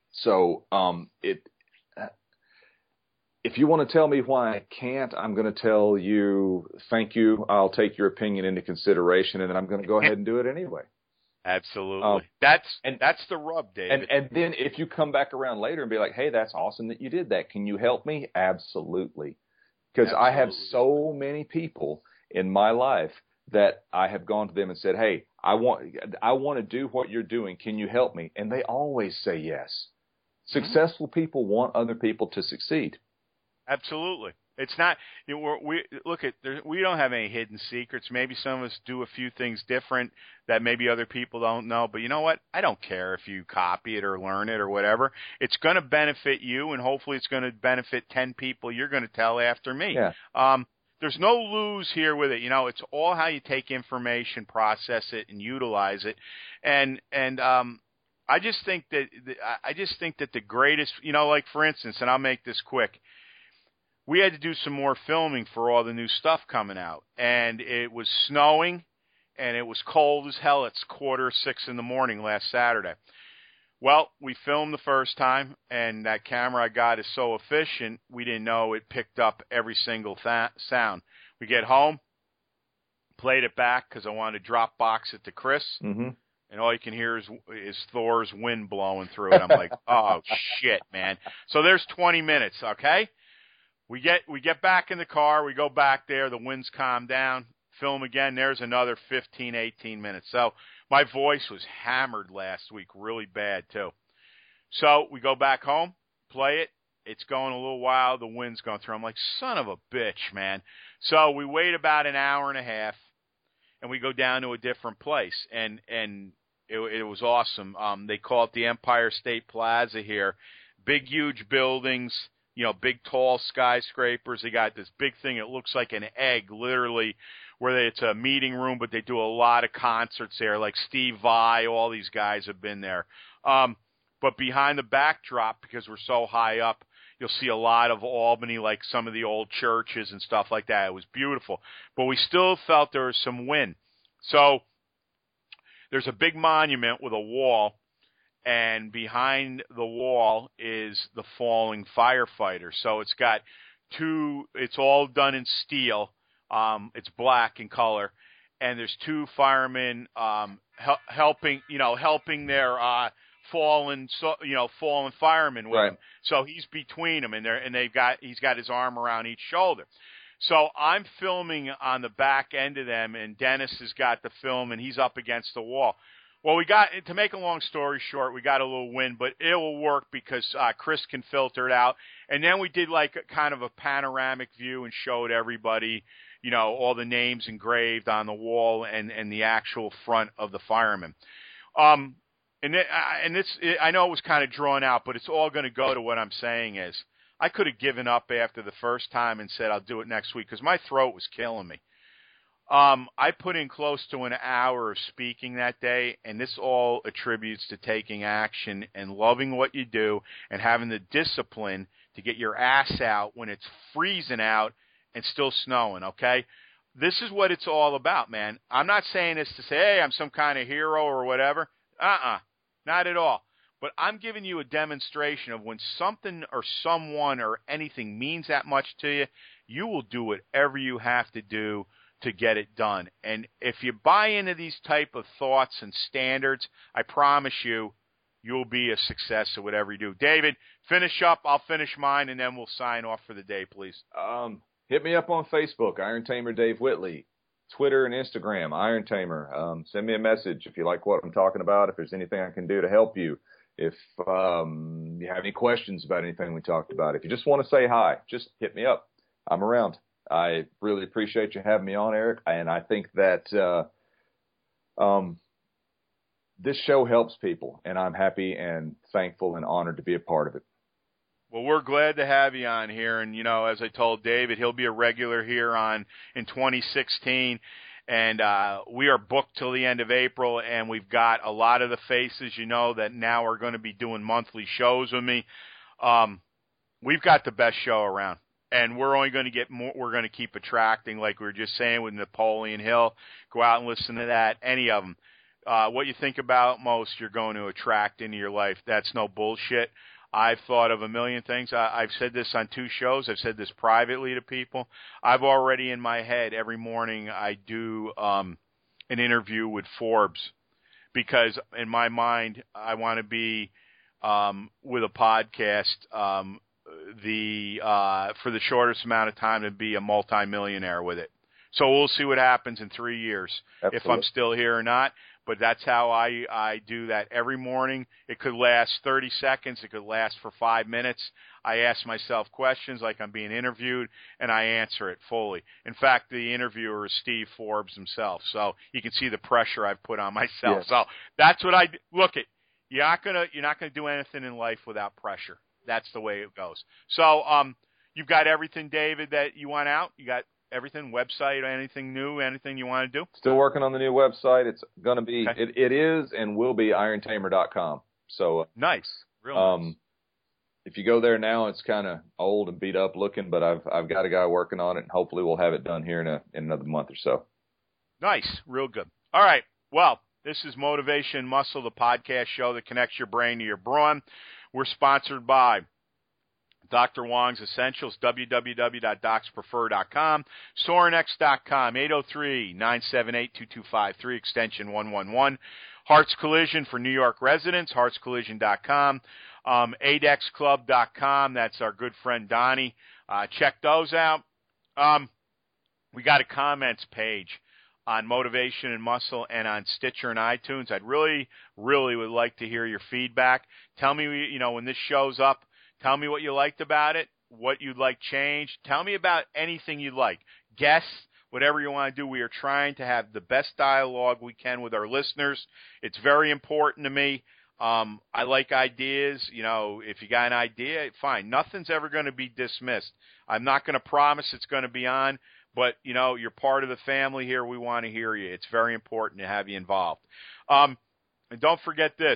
So if you want to tell me why I can't, I'm going to tell you, thank you. I'll take your opinion into consideration, and then I'm going to go ahead and do it anyway. Absolutely. That's the rub, David. And then if you come back around later and be like, hey, that's awesome that you did that. Can you help me? Absolutely. Because I have so many people in my life that I have gone to them and said, hey, I want to do what you're doing. Can you help me? And they always say yes. Successful people want other people to succeed. Absolutely. It's not, we don't have any hidden secrets. Maybe some of us do a few things different that maybe other people don't know. But you know what? I don't care if you copy it or learn it or whatever. It's going to benefit you, and hopefully it's going to benefit 10 people you're going to tell after me. Yeah. There's no lose here with it. It's all how you take information, process it, and utilize it. And I just think that the greatest, like for instance, and I'll make this quick. We had to do some more filming for all the new stuff coming out, and it was snowing, and it was cold as hell. It's 5:45 in the morning last Saturday. Well, we filmed the first time, and that camera I got is so efficient, we didn't know it picked up every single sound. We get home, played it back because I wanted to Dropbox it to Chris, and all you can hear is Thor's wind blowing through it. I'm like, oh, shit, man. So there's 20 minutes, okay? We get back in the car. We go back there. The wind's calmed down. Film again. There's another 15, 18 minutes. So my voice was hammered last week really bad, too. So we go back home, play it. It's going a little while. The wind's going through. I'm like, son of a bitch, man. So we wait about an hour and a half, and we go down to a different place. And it was awesome. They call it the Empire State Plaza here. Big, huge buildings. Big, tall skyscrapers. They got this big thing. It looks like an egg, literally, where it's a meeting room, but they do a lot of concerts there, like Steve Vai. All these guys have been there. But behind the backdrop, because we're so high up, you'll see a lot of Albany, like some of the old churches and stuff like that. It was beautiful. But we still felt there was some wind. So there's a big monument with a wall, and behind the wall is the falling firefighter. So it's got it's all done in steel. It's black in color, and there's two firemen helping their fallen firemen with him. So he's between them, and he's got his arm around each shoulder. So I'm filming on the back end of them, and Dennis has got the film, and he's up against the wall. Well, to make a long story short, we got a little wind, but it will work because Chris can filter it out. And then we did like kind of a panoramic view and showed everybody, all the names engraved on the wall and the actual front of the firemen. I know it was kind of drawn out, but it's all going to go to what I'm saying is I could have given up after the first time and said I'll do it next week because my throat was killing me. I put in close to an hour of speaking that day, and this all attributes to taking action and loving what you do and having the discipline to get your ass out when it's freezing out and still snowing, okay? This is what it's all about, man. I'm not saying this to say, hey, I'm some kind of hero or whatever. Not at all. But I'm giving you a demonstration of when something or someone or anything means that much to you, you will do whatever you have to do to get it done. And if you buy into these type of thoughts and standards, I promise you, you'll be a success at whatever you do. David, finish up. I'll finish mine, and then we'll sign off for the day, please. Hit me up on Facebook, Iron Tamer Dave Whitley. Twitter and Instagram, Iron Tamer. Send me a message if you like what I'm talking about, if there's anything I can do to help you. If you have any questions about anything we talked about. If you just want to say hi, just hit me up. I'm around. I really appreciate you having me on, Eric, and I think that this show helps people, and I'm happy and thankful and honored to be a part of it. Well, we're glad to have you on here, and, as I told David, he'll be a regular here in 2016, and we are booked till the end of April, and we've got a lot of the faces, that now are going to be doing monthly shows with me. We've got the best show around. And we're only going to get more. We're going to keep attracting, like we were just saying with Napoleon Hill. Go out and listen to that. Any of them. what you think about most, you're going to attract into your life. That's no bullshit. I've thought of a million things. I've said this on 2 shows. I've said this privately to people. I've already in my head every morning I do an interview with Forbes, because in my mind I want to be with a podcast for the shortest amount of time to be a multimillionaire with it. So we'll see what happens in 3 years, Absolutely. if I'm still here or not. But that's how I do that every morning. It could last 30 seconds. It could last for 5 minutes. I ask myself questions like I'm being interviewed, and I answer it fully. In fact, the interviewer is Steve Forbes himself, so you can see the pressure I've put on myself. Yes. So that's what I look at. You're not gonna do anything in life without pressure. That's the way it goes. So you've got everything, David, that you want out. You got everything, website, anything new, anything you want to do? Still working on the new website. It's going to be, Okay. it is and will be irontamer.com. So Nice. Real nice. If you go there now, it's kind of old and beat up looking, but I've got a guy working on it, and hopefully we'll have it done here in another month or so. Nice. Real good. All right. Well, this is Motivation Muscle, the podcast show that connects your brain to your brawn. We're sponsored by Dr. Wong's Essentials, www.docsprefer.com, Sorinex.com, 803-978-2253, extension 111. Hearts Collision for New York residents, heartscollision.com, adexclub.com, that's our good friend Donnie. Check those out. We got a comments page on Motivation and Muscle and on Stitcher and iTunes. I'd really, really would like to hear your feedback. Tell me, when this shows up, tell me what you liked about it, what you'd like changed. Tell me about anything you'd like. Guests, whatever you want to do. We are trying to have the best dialogue we can with our listeners. It's very important to me. I like ideas. If you got an idea, fine. Nothing's ever going to be dismissed. I'm not going to promise it's going to be on, but, you're part of the family here. We want to hear you. It's very important to have you involved. And don't forget this.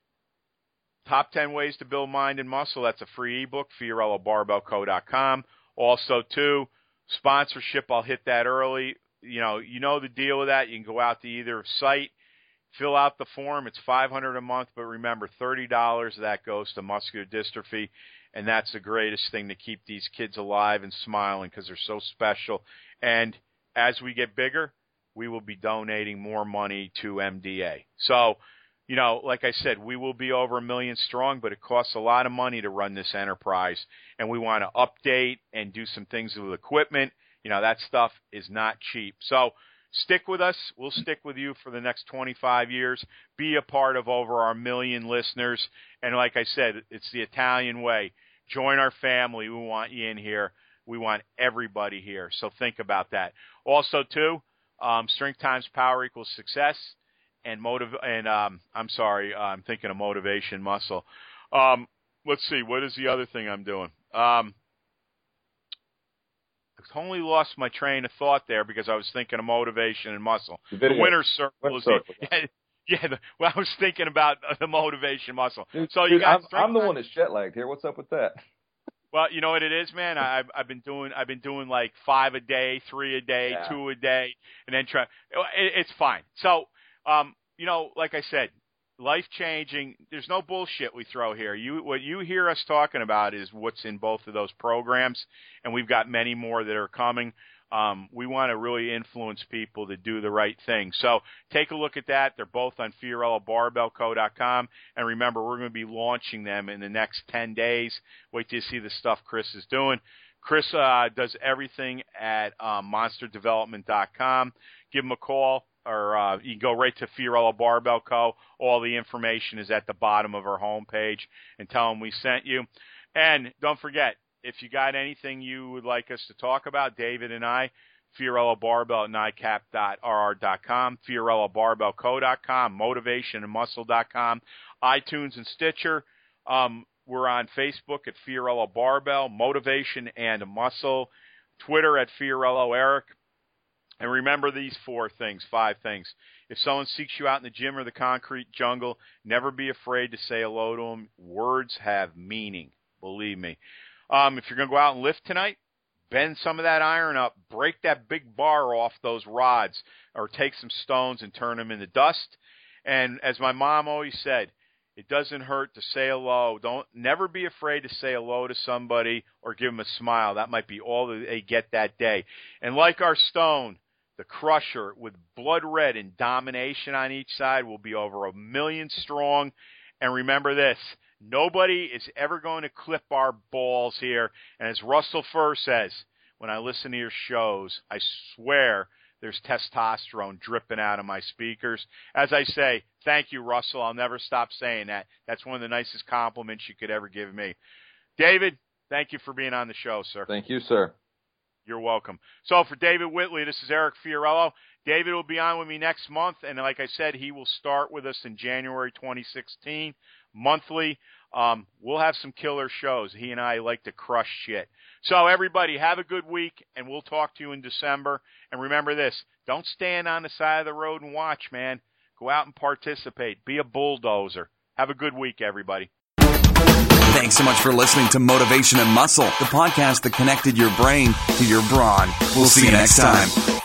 Top 10 Ways to Build Mind and Muscle. That's a free ebook, FiorilloBarbellCo.com. Also, too, sponsorship. I'll hit that early. You know the deal with that. You can go out to either site, fill out the form. It's $500 a month, but remember, $30 of that goes to muscular dystrophy, and that's the greatest thing to keep these kids alive and smiling because they're so special. And as we get bigger, we will be donating more money to MDA. So, like I said, we will be over 1 million strong, but it costs a lot of money to run this enterprise, and we want to update and do some things with equipment. That stuff is not cheap. So stick with us. We'll stick with you for the next 25 years. Be a part of over our 1 million listeners. And like I said, it's the Italian way. Join our family. We want you in here. We want everybody here. So think about that. Also, too, strength times power equals success. And I'm thinking of Motivation Muscle. Let's see, what is the other thing I'm doing? I totally lost my train of thought there because I was thinking of Motivation and Muscle. The winner's circle is I was thinking about the Motivation Muscle. Dude, I'm the one that's jet lagged here. What's up with that? Well, you know what it is, man. I've been doing like 5 a day, 3 a day, 2 a day, and then it's fine. So. Like I said, life-changing. There's no bullshit we throw here. What you hear us talking about is what's in both of those programs, and we've got many more that are coming. We want to really influence people to do the right thing. So take a look at that. They're both on FiorilloBarbellCo.com. And remember, we're going to be launching them in the next 10 days. Wait till you see the stuff Chris is doing. Chris does everything at monsterdevelopment.com. Give him a call. Or you can go right to Fiorillo Barbell Co. All the information is at the bottom of our homepage, and tell them we sent you. And don't forget, if you got anything you would like us to talk about, David and I, Fiorillo Barbell at NICAP.RR.com, FiorilloBarbellCo.com, MotivationandMuscle.com, iTunes and Stitcher. We're on Facebook at Fiorillo Barbell, Motivation and Muscle, Twitter at Fiorillo Eric. And remember these 5 things. If someone seeks you out in the gym or the concrete jungle, never be afraid to say hello to them. Words have meaning, believe me. If you're going to go out and lift tonight, bend some of that iron up, break that big bar off those rods, or take some stones and turn them into dust. And as my mom always said, it doesn't hurt to say hello. Never be afraid to say hello to somebody or give them a smile. That might be all that they get that day. And like our Stone, the Crusher, with blood red and domination on each side, will be over 1 million strong. And remember this, nobody is ever going to clip our balls here. And as Russell Furr says, when I listen to your shows, I swear there's testosterone dripping out of my speakers. As I say, thank you, Russell. I'll never stop saying that. That's one of the nicest compliments you could ever give me. David, thank you for being on the show, sir. Thank you, sir. You're welcome. So for David Whitley, this is Eric Fiorillo. David will be on with me next month, and like I said, he will start with us in January 2016, monthly. We'll have some killer shows. He and I like to crush shit. So everybody, have a good week, and we'll talk to you in December. And remember this, don't stand on the side of the road and watch, man. Go out and participate. Be a bulldozer. Have a good week, everybody. Thanks so much for listening to Motivation and Muscle, the podcast that connected your brain to your brawn. We'll see you next time.